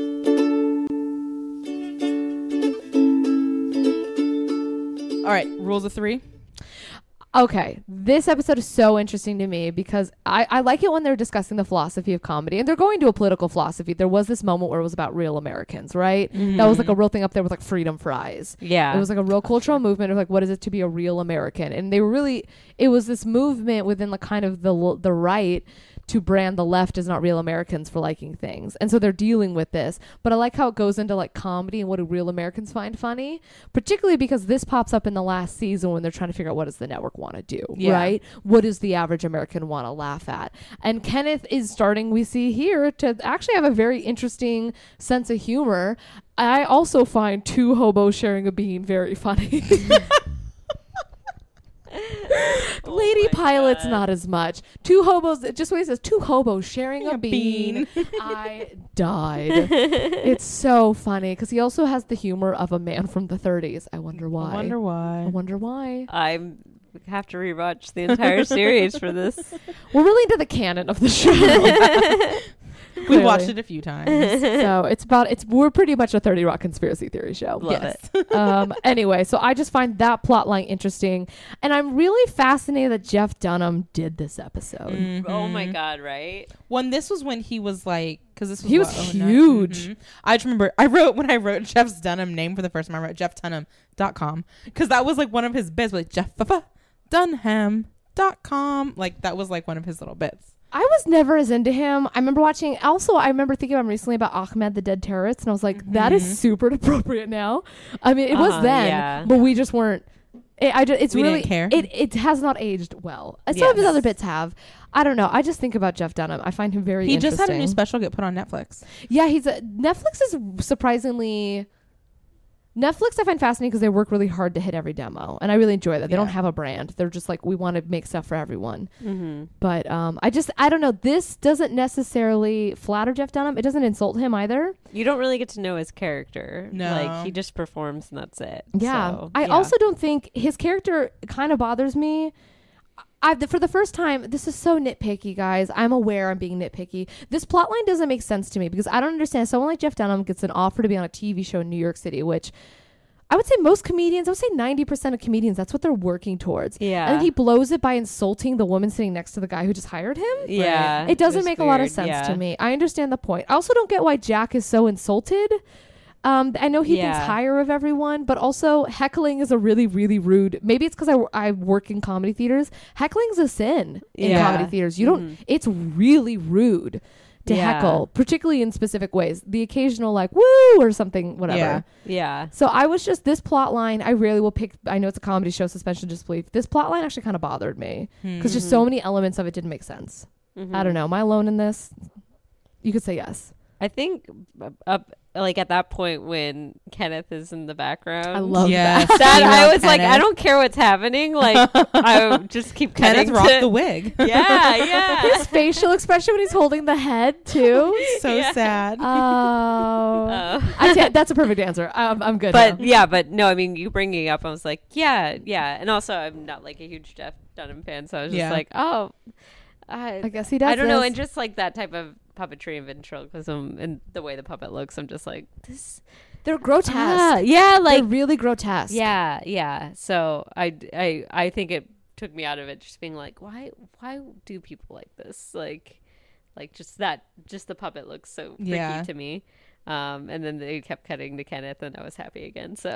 All right, rules of three. Okay, this episode is so interesting to me because I, I like it when they're discussing the philosophy of comedy and they're going to a political philosophy. There was this moment where it was about real Americans, right? That was like a real thing up there with like freedom fries. Yeah. It was like a real cultural movement of like, what is it to be a real American? And they were really, it was this movement within the kind of the l- the right to brand the left as not real Americans for liking things. And so they're dealing with this. But I like how it goes into like comedy and what do real Americans find funny, particularly because this pops up in the last season when they're trying to figure out what does the network want to do, Yeah. right? What does the average American want to laugh at? And Kenneth is starting, we see here, to actually have a very interesting sense of humor. I also find two hobos sharing a bean very funny. Lady my Pilot's God. not as much. Two hobos, just what he says, two hobos sharing a A bean. bean. I died. It's so funny because he also has the humor of a man from the thirties. I wonder why. I wonder I why. wonder why. I have to rewatch the entire series for this. We're really into the canon of the show. We Clearly. watched it a few times. So it's about it's we're pretty much a thirty Rock conspiracy theory show. Love Yes. it. um anyway, so I just find that plot line interesting, and I'm really fascinated that Jeff Dunham did this episode. Oh my Mhm. God, right? When this was when he was like, because this was He was what, oh nine? huge. Mhm. I just remember I wrote when I wrote Jeff's Dunham name for the first time. I wrote jeff dunham dot com because that was like one of his bits, like Jeff Dunham dot com. Like that was like one of his little bits. I was never as into him. I remember watching. Also, I remember thinking about him recently about Ahmed the Dead Terrorist, and I was like, that is Mhm. super appropriate now. I mean, it was Uh-huh, then, yeah. but we just weren't. It, I just, it's We didn't really care. It it has not aged well. Uh, Some of his Yes. other bits have. I don't know. I just think about Jeff Dunham. I find him very. He just interesting. had a new special get put on Netflix. Yeah, he's a, Netflix is surprisingly. Netflix I find fascinating because they work really hard to hit every demo, and I really enjoy that. They don't Yeah. have a brand; they're just like, we want to make stuff for everyone. Mm-hmm. But um, I just I don't know. This doesn't necessarily flatter Jeff Dunham. It doesn't insult him either. You don't really get to know his character. No. Like, he just performs and that's it. Yeah. So, I yeah. also don't think his character kind of bothers me. I, for the first time, this is so nitpicky, guys. I'm aware I'm being nitpicky. This plot line doesn't make sense to me because I don't understand. Someone like Jeff Dunham gets an offer to be on a T V show in New York City, which I would say most comedians, I would say ninety percent of comedians, that's what they're working towards. Yeah. And then he blows it by insulting the woman sitting next to the guy who just hired him. Yeah. It doesn't was make a lot of weird, sense yeah. to me. I understand the point. I also don't get why Jack is so insulted. Um, I know he Yeah. thinks higher of everyone, but also heckling is a really, really rude. Maybe it's because I, I work in comedy theaters. Heckling's a sin in Yeah. comedy theaters. You don't. Mhm. It's really rude to Yeah. heckle, particularly in specific ways. The occasional like woo or something, whatever. Yeah. Yeah. So I was just this plot line. I rarely will pick. I know it's a comedy show, suspension of disbelief. This plot line actually kind of bothered me because just so many elements of it didn't make sense. Mhm. I don't know. Am I alone in this? You could say yes. I think uh, up like at that point when Kenneth is in the background. I love Yes. that. that. I Female was like, I Kenneth. don't care what's happening. Like, I would just keep Kenneth cutting rocked to- the wig. Yeah, yeah. His facial expression when he's holding the head too. So Yeah. sad. Oh, Uh, I ta- that's a perfect answer. I'm, I'm good. but now. yeah, but no, I mean, you bringing it up, I was like, yeah, yeah. And also, I'm not like a huge Jeff Dunham fan, so I was just Yeah. like, oh, I, I guess he does. I don't know. this. And just like that type of puppetry and ventriloquism and the way the puppet looks, I'm just like, this. They're grotesque. Ah, yeah, like They're really grotesque. yeah, yeah. So I, I, I think it took me out of it, just being like, why, why do people like this? Like, like just that, just the puppet looks so freaky Yeah. to me. Um, and then they kept cutting to Kenneth, and I was happy again. So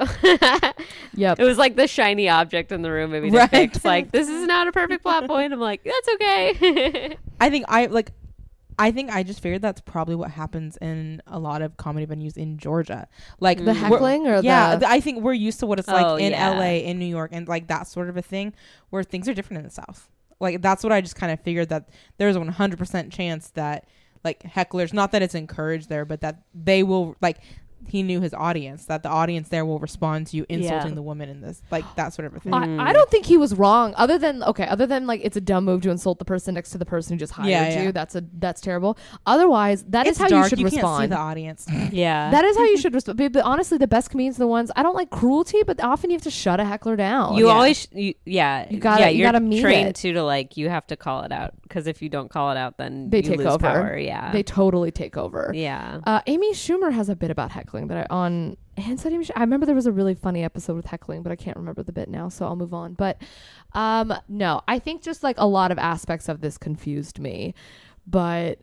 Yep. it was like the shiny object in the room, maybe to Right. fix. Like, this is not a perfect plot point. I'm like, that's okay. I think I like I think I just figured that's probably what happens in a lot of comedy venues in Georgia. Like The we're- heckling or yeah, the th- I think we're used to what it's like Oh, in yeah. L A, in New York, and like that sort of a thing where things are different in the South. Like that's what I just kind of figured, that there's a one hundred percent chance that like hecklers, not that it's encouraged there, but that they will like. He knew his audience, that the audience there will respond to you insulting Yeah. the woman in this, like that sort of a thing. I, I don't think he was wrong. Other than okay, other than like it's a dumb move to insult the person next to the person who just hired Yeah, yeah. you. That's a that's terrible. Otherwise, that is it's how dark. you should Can't see respond. the audience. yeah. That is how you should respond. But, but honestly, the best comedians are the ones I don't like cruelty, but often you have to shut a heckler down. you yeah. always, you, yeah, You gotta- yeah, you you're gotta meet trained it. to to like you have to call it out, because if you don't call it out, then They you take lose over. Power. Yeah, They totally take over. yeah. Uh, Amy Schumer has a bit about heckling that I on Inside Amy Sch- I remember there was a really funny episode with heckling, but I can't remember the bit now, so I'll move on. But um, no, I think just like a lot of aspects of this confused me, but.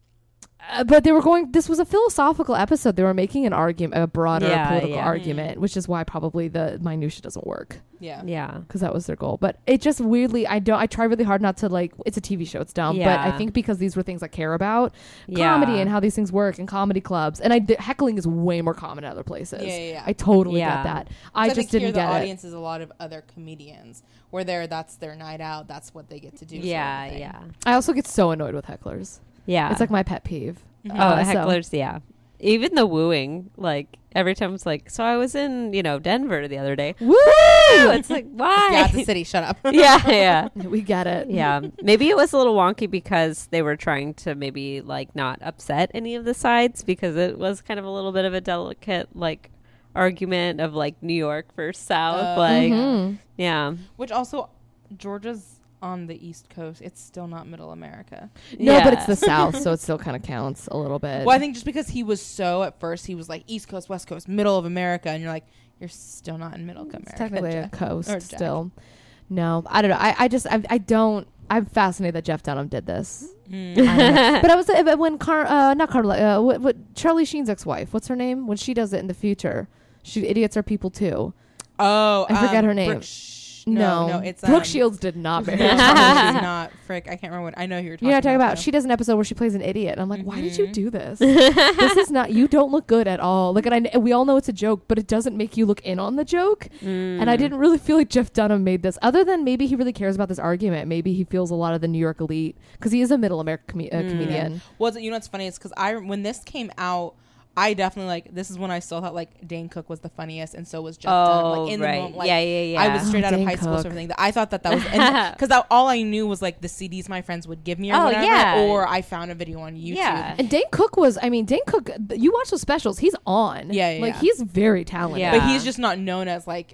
Uh, but they were going. This was a philosophical episode. They were making an argument, a broader Yeah, political yeah. argument, which is why probably the minutia doesn't work. Yeah. Yeah. Because that was their goal. But it just weirdly, I don't. I try really hard not to like. It's a T V show. It's dumb. But I Yeah. think because these were things I care about, Yeah. comedy and how these things work and comedy clubs, and I d- heckling is way more common in other places. Yeah, yeah, yeah. I totally Yeah. get that. I So just think didn't here get the it. audience is a lot of other comedians where they're that's their night out, that's what they get to do. sort of Yeah, thing. yeah, I also get so annoyed with hecklers. yeah. It's like my pet peeve. Mhm. oh, Uh, so- hecklers. Yeah, even the wooing. Like every time it's like, so I was in you know Denver the other day. Woo! It's like why? Yeah, it's a city. Shut up. yeah, yeah. We get it. Yeah, maybe it was a little wonky because they were trying to maybe like not upset any of the sides, because it was kind of a little bit of a delicate like argument of like New York versus South. Oh, like, Mhm. yeah, Which also, Georgia's on the East Coast. It's still not Middle America. No, but it's Yeah. the South, so it still kind of counts a little bit. Well, I think just because he was so at first, he was like East Coast, West Coast, middle of America, and you're like, you're still not in Middle America. It's technically a Jack. coast Or Jack. still. No, I don't know. I, I just I, I don't. I'm fascinated that Jeff Dunham did this. Mm. I don't know. But I was uh, but when Car uh, not Carla uh, what, what Charlie Sheen's ex-wife, what's her name? When she does it in the future, she idiots are people too. Oh, I forget um, her name. Brooke Sh- no, no, it's Brooke um, Shields did not marry. no, her. she's not. Frick, I can't remember what. I know who you're talking, You know what I'm talking about? though. She does an episode where she plays an idiot. And I'm like, why did you Mhm. do this? This is not. You don't look good at all. Like, and I, kn- we all know it's a joke, but it doesn't make you look in on the joke. And I Mm. didn't really feel like Jeff Dunham made this, other than maybe he really cares about this argument. Maybe he feels a lot of the New York elite because he is a middle American com- uh, Mm. comedian. Well, you know what's funny is because I when this came out, I definitely like this is when I still thought like Dane Cook was the funniest, and so was Jeff Dunham. Oh, Like in right. the moment, like, yeah, yeah, yeah. I was Oh, straight out of Dane high school, Cook. sort of thing. That I thought that that was because all I knew was like the C Ds my friends would give me or Oh, whatever, yeah. or I found a video on YouTube. Yeah. And Dane Cook was, I mean, Dane Cook, th- you watch those specials, he's on. Yeah, yeah, Like, yeah. he's very talented. Yeah. But he's just not known as like like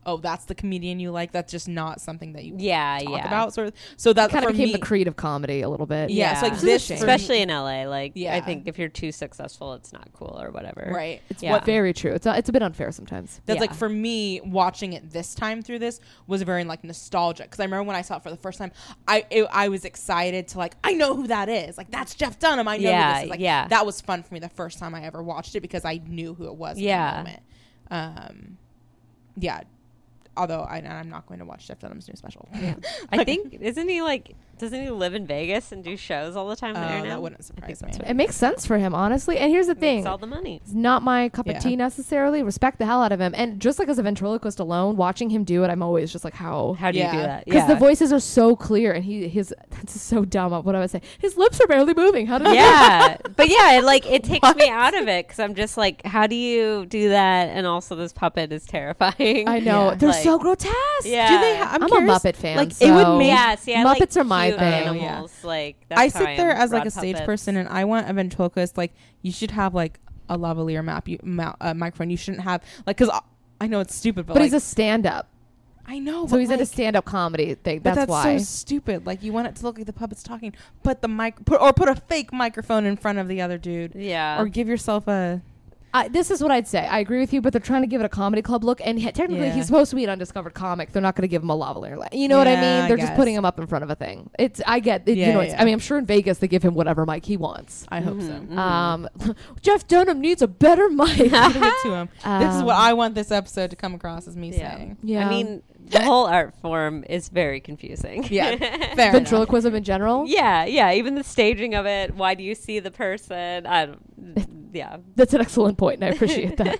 oh, that's the comedian you like. That's just not something that you Yeah, talk yeah. about. Sort of. So that Kind for of became me, the creed of comedy a little bit. Yeah, so, like, Yeah. this- Shame. especially in L A. Like, Yeah. I think if you're too successful, it's not cool or whatever. right. It's Yeah. what very true. It's a, it's a bit unfair sometimes. That's Yeah. like for me watching it this time through this was very like nostalgic because I remember when I saw it for the first time, I it, I was excited to like I know who that is. Like that's Jeff Dunham. I know Yeah, who this is. Like yeah. that was fun for me the first time I ever watched it because I knew who it was. Yeah. In the moment. Um, yeah. Although I, I'm not going to watch Jeff Dunham's new special. Yeah. I think isn't he like doesn't he live in Vegas and do shows all the time Oh, there now? that wouldn't I think surprise that's me. what It makes sense for him, honestly. And here's the thing. makes all the money. It's not my cup Yeah. of tea necessarily. Respect the hell out of him. And just like as a ventriloquist alone, watching him do it, I'm always just like, how? How do you do Yeah. that? Because Yeah. the voices are so clear, and he his that's so dumb. What I would say, his lips are barely moving. How did he yeah, but yeah, it, like it takes me out of it because I'm just like, how do you do that? And also, this puppet is terrifying. I know Yeah. they're Like, so grotesque. Yeah. Do they? Ha- I'm, I'm, curious. a Muppet fan. Like so it would make. Yeah, see, I Muppets like are my cute thing. Animals, like that's I how sit there am. as like Rod a stage puppets. person, and I want a ventriloquist. Like you should have like a lavalier map, you, ma- uh, microphone. You shouldn't have like because I, I know it's stupid, but, but like, he's a stand-up, I know. so but he's in a like, stand-up comedy thing. But That's, that's why. so stupid. Like you want it to look like the puppet's talking. Put the mic, put, or put a fake microphone in front of the other dude, Yeah, or give yourself a. I, this is what I'd say. I agree with you, but they're trying to give it a comedy club look, and he, technically Yeah. he's supposed to be an undiscovered comic. They're not going to give him a lavalier. li- You know what I Yeah, mean? I They're just guess. putting him up in front of a thing. It's I get it, Yeah, you know. It's, yeah. I mean, I'm sure in Vegas they give him whatever mic he wants. I hope Mhm, so. mhm. Um, Jeff Dunham needs a better mic. Give it to him. this is what Um, I want this episode to come across as me yeah. saying. Yeah. I mean, the whole art form is very confusing. Yeah, fair enough. ventriloquism in general. yeah, yeah. Even the staging of it. Why do you see the person? I don't. Yeah. That's an excellent point, and I appreciate that.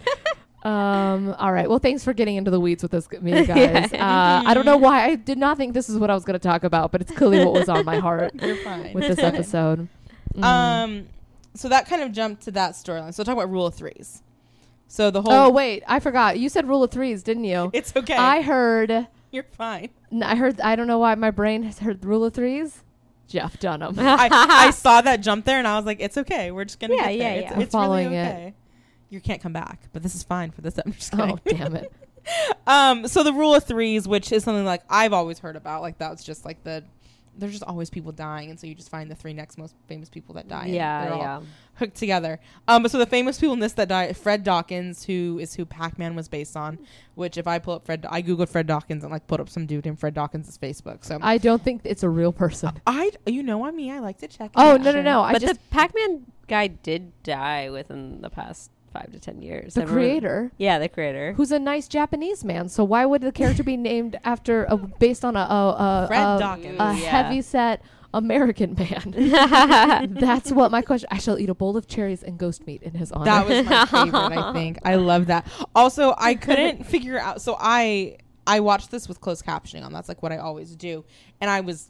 Um, all right. Well, thanks for getting into the weeds with us, me guys. Uh, I don't know why I did not think this is what I was going to talk about, but it's clearly what was on my heart You're fine. with this episode. Mhm. Um, so that kind of jumped to that storyline. So talk about rule of threes. So the whole. Oh wait, I forgot. You said rule of threes, didn't you? It's okay. I heard. You're fine. n- I heard. I don't know why my brain has heard rule of threes. Jeff Dunham. I, I saw that jump there and I was like, it's okay. We're just gonna Yeah, get yeah, there. yeah. It's, We're it's following really it. okay. You can't come back, but this is fine for this. I'm just Oh kidding. damn it. um, so the rule of threes, which is something like I've always heard about, like that's just like the there's just always people dying, and so you just find the three next most famous people that die. and Yeah, they're all yeah. hooked together. Um, but so the famous people in this that died, Fred Dawkins, who is who Pac-Man was based on. Which if I pull up Fred, I googled Fred Dawkins and like put up some dude named Fred Dawkins' Facebook. So I don't think it's a real person. I, you know, I mean, I like to check. it Oh out. no no no! I but just the Pac-Man guy did die within the past five to ten years. the I remember- creator. Yeah, the creator. Who's a nice Japanese man? So why would the character be named after a, based on a a, a, Fred a, Dawkins. a Ooh, yeah. heavy set American man? That's what my question. I shall eat a bowl of cherries and ghost meat in his honor. That was my favorite, I think. I love that. Also, I couldn't figure out. So I I watched this with closed captioning on. That's like what I always do. And I was,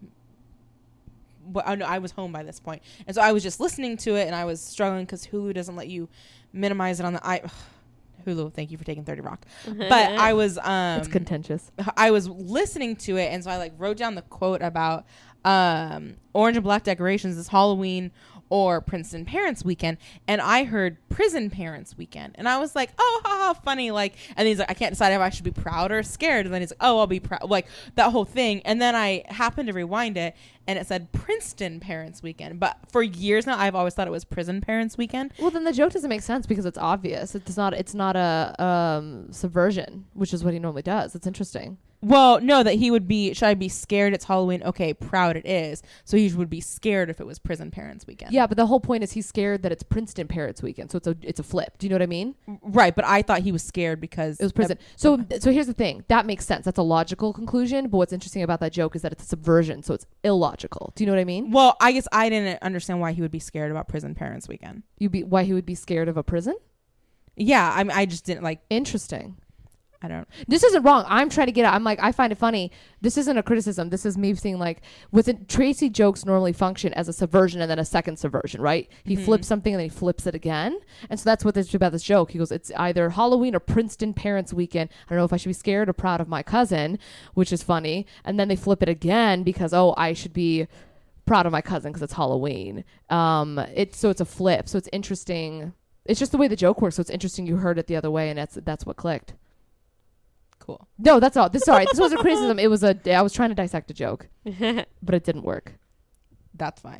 well, I know I was home by this point, and so I was just listening to it, and I was struggling because Hulu doesn't let you minimize it on the I. Hulu, thank you for taking thirty Rock. But I was um it's contentious. I was listening to it, and so I like wrote down the quote about um, orange and black decorations this Halloween or Princeton Parents Weekend, and I heard Prison Parents Weekend, and I was like, oh, ha, ha, funny, like, and he's like, I can't decide if I should be proud or scared, and then he's like, oh, I'll be proud, like that whole thing, and then I happened to rewind it, and it said Princeton Parents Weekend, but for years now, I've always thought it was Prison Parents Weekend. Well, then the joke doesn't make sense because it's obvious. It's not. It's not a um, subversion, which is what he normally does. It's interesting. Well, no, that he would be, should I be scared it's Halloween? Okay, proud it is. So he would be scared if it was Prison Parents Weekend. Yeah, but the whole point is he's scared that it's Princeton Parents Weekend, so it's a it's a flip. Do you know what I mean? Right, but I thought he was scared because It was prison. So so here's the thing. That makes sense. That's a logical conclusion. But what's interesting about that joke is that it's a subversion, so it's illogical. Do you know what I mean? Well, I guess I didn't understand why he would be scared about Prison Parents Weekend. You be why he would be scared of a prison? Yeah, I mean, I just didn't like. Interesting. I don't. This isn't wrong. I'm trying to get out. I'm like, I find it funny. This isn't a criticism. This is me saying like, within Tracy jokes normally function as a subversion and then a second subversion, right? He Mhm. flips something and then he flips it again. And so that's what this about this joke. He goes, it's either Halloween or Princeton Parents Weekend. I don't know if I should be scared or proud of my cousin, which is funny. And then they flip it again because, oh, I should be proud of my cousin because it's Halloween. Um, it's so it's a flip. So it's interesting. It's just the way the joke works. So it's interesting you heard it the other way and that's that's what clicked. Cool. No, that's all. This sorry, this wasn't criticism. It was a. I was trying to dissect a joke, but it didn't work. That's fine.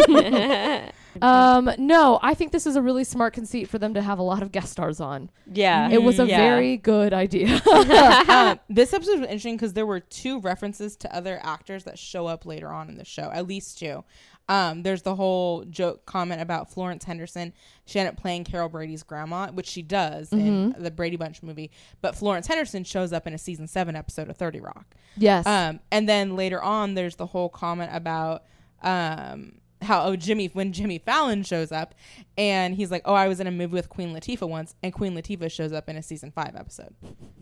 Um, no, I think this is a really smart conceit for them to have a lot of guest stars on. Yeah. It was a yeah. very good idea. um, this episode was interesting because there were two references to other actors that show up later on in the show, at least two. Um, there's the whole joke comment about Florence Henderson. She ended up playing Carol Brady's grandma, which she does Mm-hmm. in the Brady Bunch movie. But Florence Henderson shows up in a season seven episode of thirty Rock. Yes. Um, and then later on, there's the whole comment about um, how oh Jimmy when Jimmy Fallon shows up, and he's like, "Oh, I was in a movie with Queen Latifah once," and Queen Latifah shows up in a season five episode.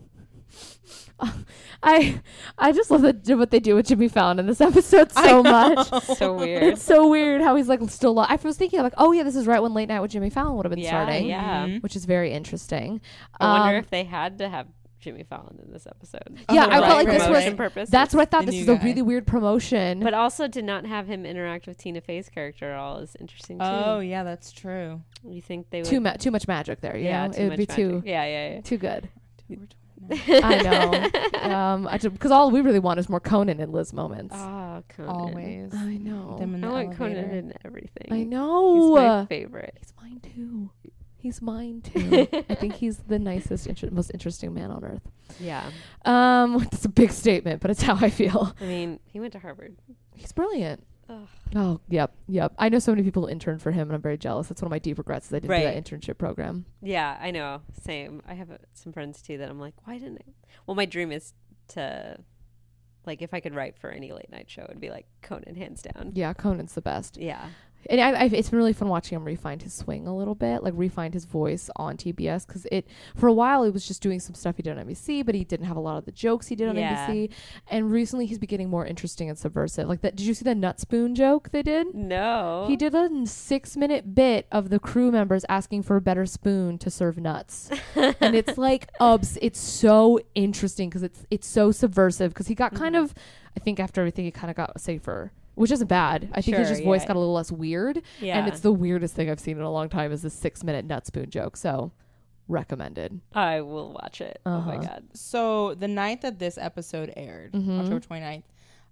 I I just love that what they do with Jimmy Fallon in this episode so much. So weird. It's so weird how he's like still. Li- I was thinking like, oh yeah, this is right when Late Night with Jimmy Fallon would have been Yeah, starting. yeah. Mhm. Which is very interesting. I wonder Um, if they had to have Jimmy Fallon in this episode. Yeah, Oh, I right, felt like this promotion was. purposes. That's what I thought. The This new is a guy. really weird promotion. But also to not have him interact with Tina Fey's character at all is interesting too. Oh yeah, that's true. You think they would? too ma- too much magic there. You yeah, know, too it would much be magic. too Yeah, yeah, too good. We're I know. Um, I because all we really want is more Conan and Liz moments. yeah. Oh, Conan. Always. I know. Them in I the want Conan elevator. in everything. I He's know. my favorite. He's mine too. He's mine too. I think he's the nicest, inter- most interesting man on earth. Yeah. Um, it's a big statement, but it's how I feel. I mean, he went to Harvard. He's brilliant. Ugh. Oh, yep, yep. I know so many people who interned for him, and I'm very jealous. That's one of my deep regrets is I didn't do Right. that internship program. Yeah, I know. Same. I have uh, some friends too that I'm like, why didn't I? Well, my dream is to, like, if I could write for any late night show, it'd be like Conan, hands down. Yeah, Conan's the best. Yeah. And I, I, it's been really fun watching him refine his swing a little bit, like refine his voice on T B S. Because it, for a while, he was just doing some stuff he did on N B C, but he didn't have a lot of the jokes he did on Yeah. N B C. And recently, he's been getting more interesting and subversive. Like that. Did you see the nut spoon joke they did? No. He did a six minute bit of the crew members asking for a better spoon to serve nuts. And it's like, ubs, it's so interesting because it's it's so subversive because he got kind Mhm. of, I think after everything, he kind of got safer, which isn't bad. I think his Sure, just voice yeah. got a little less weird. Yeah. And it's the weirdest thing I've seen in a long time is this six minute nut spoon joke. So recommended. I will watch it. Oh my Uh-huh. god. So the night that this episode aired, Mhm. October twenty-ninth,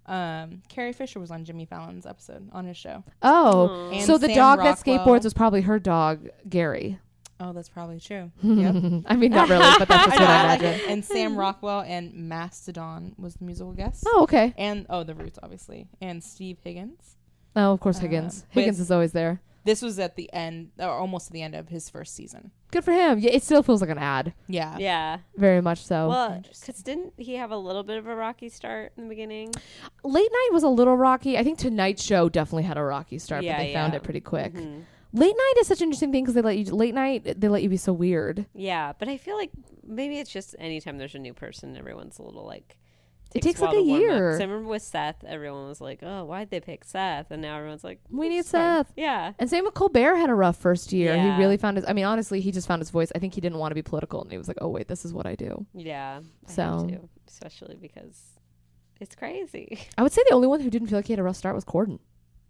um, Carrie Fisher was on Jimmy Fallon's episode on his show. Oh, Aw. And so the Sam dog that Rockwell. skateboards was probably her dog, Gary. Oh, that's probably true. Yep. I mean, not really, but that's just I what know, I I like imagine. it. And Sam Rockwell and Mastodon was the musical guest. Oh, okay. And oh, the Roots, obviously, and Steve Higgins. Oh, of course, Um, Higgins. but Higgins it's- is always there. This was at the end, or almost at the end of his first season. Good for him. Yeah, it still feels like an ad. Yeah. Yeah. Very much so. Well, Interesting. because didn't he have a little bit of a rocky start in the beginning? Late night was a little rocky. I think Tonight Show definitely had a rocky start, Yeah, but they found yeah. it pretty quick. Mhm. Late night is such an interesting thing because they let you late night. They let you be so weird. Yeah, but I feel like maybe it's just anytime there's a new person, everyone's a little like. It takes, like, while a to warm up. year. 'Cause I remember with Seth, everyone was like, "Oh, why'd they pick Seth?" And now everyone's like, We need "It's fine." Seth. Yeah. And same with Colbert had a rough first year. Yeah. He really found his. I mean, honestly, he just found his voice. I think he didn't want to be political, and he was like, "Oh wait, this is what I do." Yeah. I So- have to, especially because it's crazy. I would say the only one who didn't feel like he had a rough start was Corden.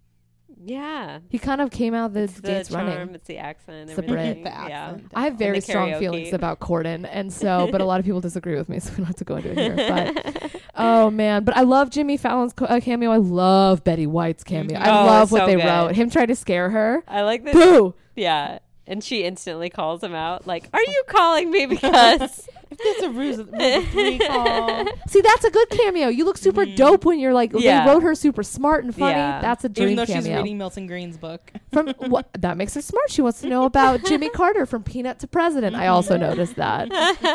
Yeah. He kind of came out the It's the gates charm, running. it's the accent, It's the everything. The Yeah. accent. I have And very the strong karaoke. feelings about Corden, and so, but a lot of people disagree with me, so we don't have to go into it here. But oh man, but I love Jimmy Fallon's co- uh, cameo. I love Betty White's cameo. Mhm. I Oh, love it's what so they good. wrote. Him trying to scare her. I like this. Boo! Yeah. And she instantly calls him out, like, "Are you calling me because?" If that's a ruse, ruse of three call. See, that's a good cameo. You look super Mhm. dope when you're like Yeah. they wrote her super smart and funny. Yeah. That's a dream Even though she's cameo. reading Milton Green's book. From what that makes her smart. She wants to know about Jimmy Carter from Peanut to President. I also noticed that.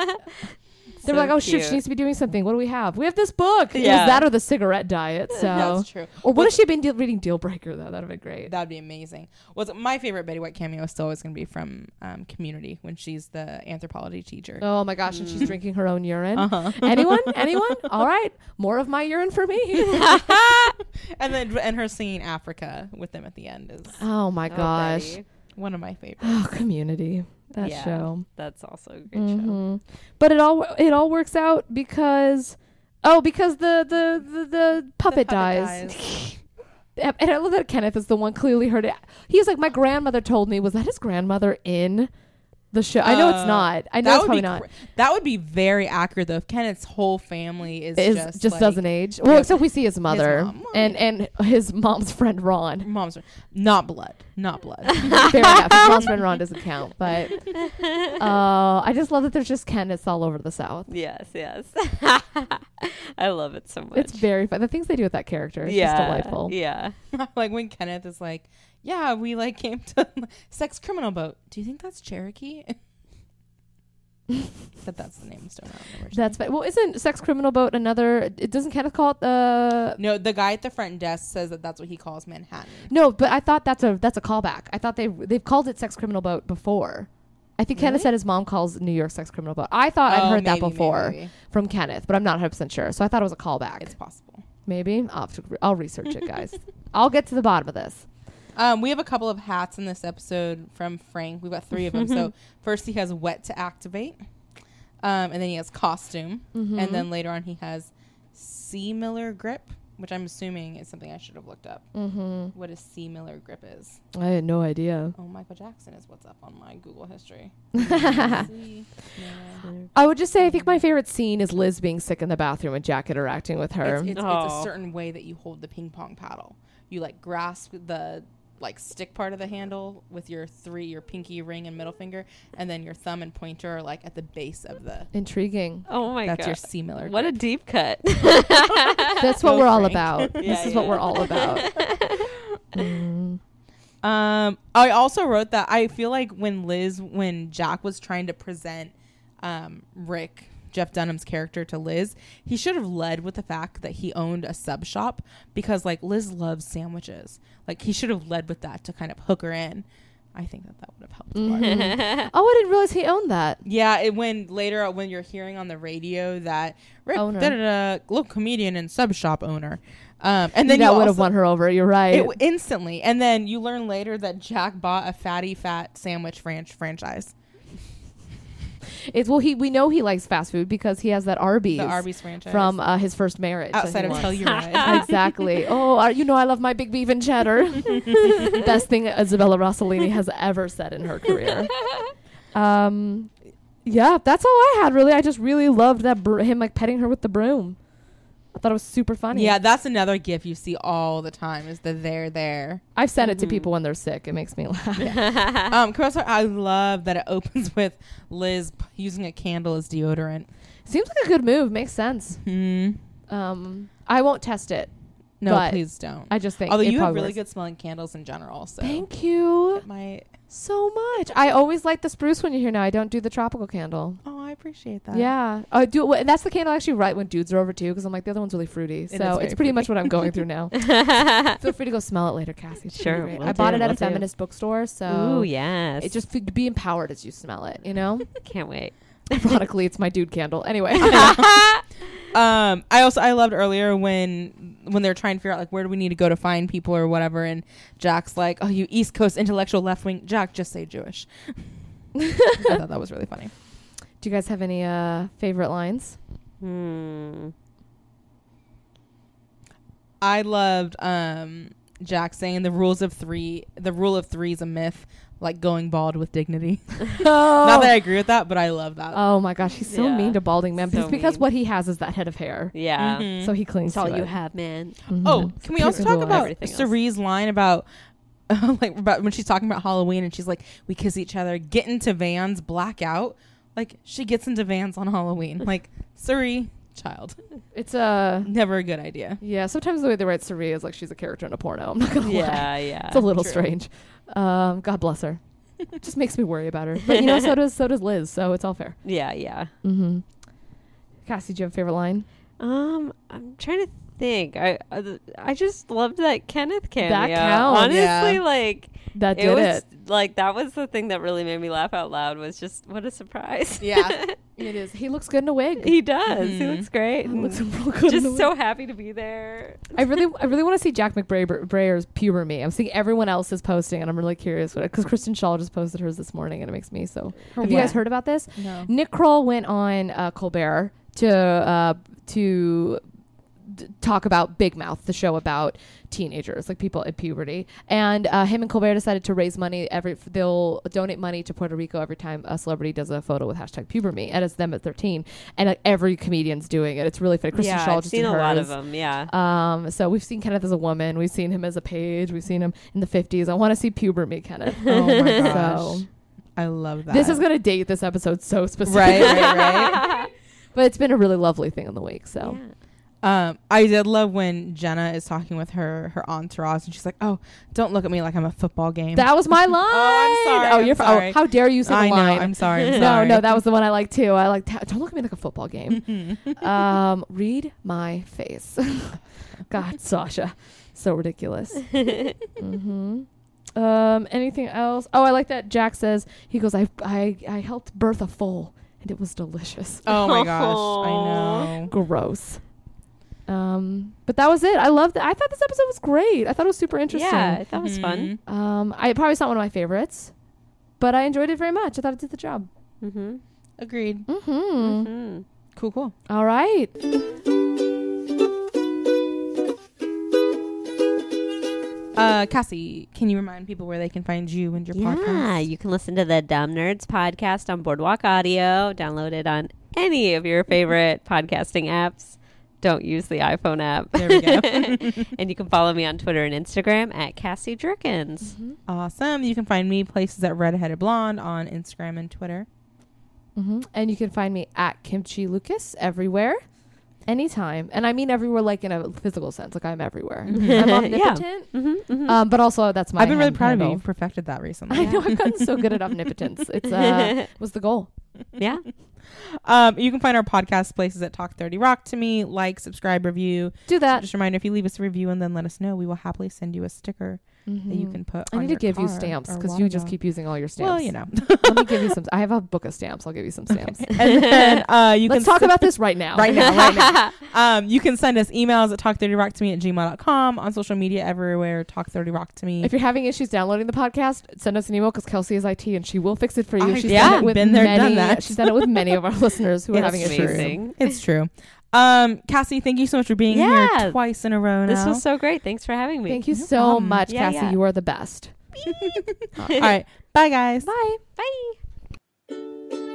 They were So like, "Oh shit, cute. she needs to be doing something. What do we have? We have this book." It was Yeah. that or the cigarette diet. So, That's true. or what Well, if she had been deal- reading Deal Breaker though? That'd have been great. That'd be amazing. What's my favorite Betty White cameo is still always going to be from um, Community when she's the anthropology teacher. Oh my gosh, and she's drinking her own urine. Uh-huh. Anyone? Anyone? All right, more of my urine for me. and then and her singing Africa with them at the end is Oh my Oh, gosh. Betty. one of my favorites. Oh, Community. That Yeah. show. That's also a great show. Mhm. But it all it all works out because oh because the the the, the puppet, puppet dies. And I love that Kenneth is the one clearly heard it. He's like, my grandmother told me. Was that his grandmother in The show. I know it's Uh, not. I know that it's would probably be not. cr- that would be very accurate though. If Kenneth's whole family is, Is just just like, doesn't age. Well, Yep. except we see his mother mom. Well, and yeah. and his mom's friend Ron. Mom's not blood, not blood. Fair enough. His mom's friend Ron doesn't count, but uh, I just love that there's just Kenneths all over the South. Yes, yes. I love it so much. It's very fun. The things they do with that character is yeah, just delightful. Yeah. Like when Kenneth is like, "Yeah, we like came to sex criminal boat. Do you think that's Cherokee?" But that's the name. Still not originally. That's fa- well, isn't Sex Criminal Boat another? It doesn't Kenneth call it the? No, the guy at the front desk says that that's what he calls Manhattan. No, but I thought that's a that's a callback. I thought they they've called it Sex Criminal Boat before. I think Kenneth Really? said his mom calls New York Sex Criminal Boat. I thought I'd Oh, heard that maybe, before maybe. from Kenneth, but I'm not one hundred percent sure. So I thought it was a callback. It's possible. Maybe I'll, have to re- I'll research it, guys. I'll get to the bottom of this. Um, we have a couple of hats in this episode from Frank. We've got three of them. So first he has wet to activate, um, and then he has costume, Mm-hmm. and then later on he has C Miller grip, which I'm assuming is something I should have looked up. Mm-hmm. What a C Miller grip is. I had no idea. Oh, Michael Jackson is what's up on my Google history. C Miller. I would just say I think my favorite scene is Liz being sick in the bathroom and Jack interacting with her. It's, it's, it's a Aw. certain way that you hold the ping pong paddle. You like grasp the like stick part of the handle with your three, your pinky, ring, and middle finger, and then your thumb and pointer are like at the base of the. Intriguing. Oh my That's god. your C Miller. What a grip. deep cut. That's what Go we're all Frank. about. this Yeah, is what yeah. we're all about. Mm. Um, I also wrote that I feel like when Liz, when Jack was trying to present um, Rick, Jeff Dunham's character, to Liz, he should have led with the fact that he owned a sub shop, because like Liz loves sandwiches. Like he should have led with that to kind of hook her in. I think that that would have helped. a lot. Mhm. Oh, I didn't realize he owned that. Yeah, it, when later when you're hearing on the radio that Rick, Owner. da-da-da, local comedian and sub shop owner, um, and then that you would have also- won her over. You're right. it w- instantly, and then you learn later that Jack bought a Fatty Fat sandwich franch- franchise, It's well, he we know he likes fast food because he has that Arby's, the Arby's franchise from uh, his first marriage that outside he of wants. Telluride. Exactly. Oh, uh, you know I love my big beef and cheddar. Best thing Isabella Rossellini has ever said in her career. Um, yeah, that's all I had. Really, I just really loved that br- him like petting her with the broom. I thought it was super funny. Yeah, that's another gif you see all the time is the they're there. I've sent it to Mhm. people when they're sick. It makes me laugh. um, Chris, I love that it opens with Liz p- using a candle as deodorant. Seems like a good move. Makes sense. Hmm. Um, I won't test it. No, But please don't. I just think. Although it you have probably really works. good smelling candles in general, so Thank you it might. so much. I always light the spruce when you're here now. I don't do the tropical candle. Oh, I appreciate that. Yeah, I do. And that's the candle I actually right when dudes are over too, because I'm like the other one's really fruity. is So very it's pretty much fruity. what I'm going through now. Feel free to go smell it later, Cassie. It's Sure, pretty great. will I bought do, it at a will do. feminist bookstore, so Ooh, yes. it just f- be empowered as you smell it. You know, can't wait. ironically, it's my dude candle. Anyway, Um, I also I loved earlier when when they're trying to figure out like where do we need to go to find people or whatever, and Jack's like, "Oh, you East Coast intellectual left wing." Jack, just say Jewish. I thought that was really funny. do you guys have any uh, favorite lines? Hmm. I loved um, Jack saying the rules of three. The rule of three is a myth, like going bald with dignity. Oh. Not that I agree with that, but I love that. Oh my gosh, he's so Yeah. mean to balding men. So It's because mean. what he has is that head of hair. Yeah. Mhm. So he clings That's all to you it. have, man. Mhm. Oh, can we also People talk like about everything else. Cerie's line about like about when she's talking about Halloween and she's like, we kiss each other, get into vans, black out. Like she gets into vans on Halloween. Like Cerie, child, It's a never a good idea. yeah. Sometimes the way they write Cerie is like she's a character in a porno. I'm not gonna lie. Yeah, yeah. It's a little True. strange. Um, God bless her. It just makes me worry about her. But you know, so does so does Liz. So it's all fair. Yeah, yeah. Mm-hmm. Cassie, do you have a favorite line? Um, I'm trying to think. I I, I just loved that Kenneth cameo. counts. Honestly, Yeah. like That it did was it. like that was the thing that really made me laugh out loud. Was just what a surprise. Yeah. It is. He looks good in a wig. he does. He Mhm. looks great. He and looks real good. in a just wig. so happy to be there. I really, I really want to see Jack McBrayer's puber me. I'm seeing everyone else is posting, and I'm really curious because Kristen Shaw just posted hers this morning, and it makes me so. Have you what? guys heard about this? No. Nick Kroll went on uh, Colbert to uh, to d- talk about Big Mouth, the show about teenagers, like people at puberty. And uh, him and Colbert decided to raise money. Every they'll donate money to Puerto Rico every time a celebrity does a photo with hashtag puberme, and it's them at thirteen. And like, every comedian's doing it. It's really funny. Kristen yeah, Schaal I've just seen did a lot of hers. them. Yeah. Um, so we've seen Kenneth as a woman. We've seen him as a page. We've seen him in the fifties. I want to see puberme Kenneth. Oh my gosh. So I love that. this is gonna date this episode so specific, right, right, right. but it's been a really lovely thing in the week. So. Yeah. Um, I did love when Jenna is talking with her her entourage, and she's like, "Oh, don't look at me like I'm a football game." That was my line. I'm sorry, Oh, I'm you're sorry. Oh, how dare you say I the know. line? I'm sorry. I'm no, sorry. no, that was the one I liked too. I like don't look at me like a football game. um, read my face. God, Sasha, so ridiculous. mm-hmm. Um, anything else? Oh, I like that Jack says he goes. I I I helped birth a foal, and it was delicious. Oh my gosh, I know. Gross. Um, but that was it. I loved it. I thought this episode was great. I thought it was super interesting. Yeah, that was fun. Mhm. Um, I probably it's not one of my favorites, but I enjoyed it very much. I thought it did the job. Mm-hmm. Agreed. Mm-hmm. Mm-hmm. Cool, cool. All right. Uh, Cassie, can you remind people where they can find you and your Yeah, podcast? you can listen to the Dumb Nerds podcast on Boardwalk Audio. Download it on any of your favorite podcasting apps. Don't use the iPhone app. There we go. And you can follow me on Twitter and Instagram at Cassie Drickens. Mm-hmm. Awesome. You can find me places at Redheaded Blonde on Instagram and Twitter. Mm-hmm. And you can find me at Kimchi Lucas everywhere, anytime. And I mean everywhere, like in a physical sense. Like I'm everywhere. I'm Yeah. omnipotent. Mm-hmm, mm-hmm. Um, but also that's my. I've been really hand proud of you. handle. You've perfected that recently. I know I've gotten so good at omnipotence. It's uh was the goal. yeah. Um, you can find our podcast places at Talk thirty Rock to me. Like, subscribe, review. Do that. Just a reminder, if you leave us a review and then let us know, we will happily send you a sticker that you Mhm. can put I on need to your give you car stamps or because water you just bottle. keep using all your stamps. Well, you know. Let me give you some. I have a book of stamps. I'll give you some stamps. And then uh, you Let's can talk s- about this right now. right now, right now. Um, you can send us emails at talk thirty rock to me at gmail dot com, on social media everywhere, talk thirty rock to me. If you're having issues downloading the podcast, send us an email because Kelsey is I T and she will fix it for you. I've She's yeah, done it with been there, many, done that. She's done it with many of our listeners who are It's having That's issues. amazing. It's true. Um, Cassie, thank you so much for being Yeah. here twice in a row now. This was so great. Thanks for having me. Thank you No so problem. much, Yeah, Cassie. yeah. You are the best. All right. Bye, guys. Bye. Bye.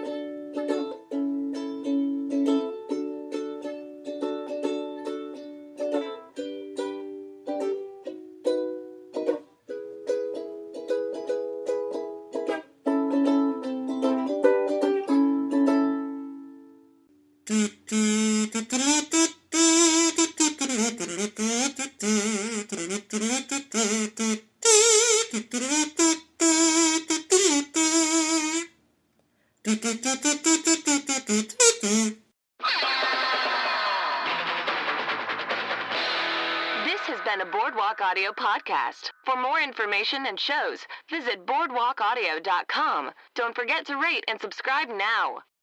This has been a Boardwalk Audio podcast. For more information and shows, visit boardwalk audio dot com. Don't forget to rate and subscribe now.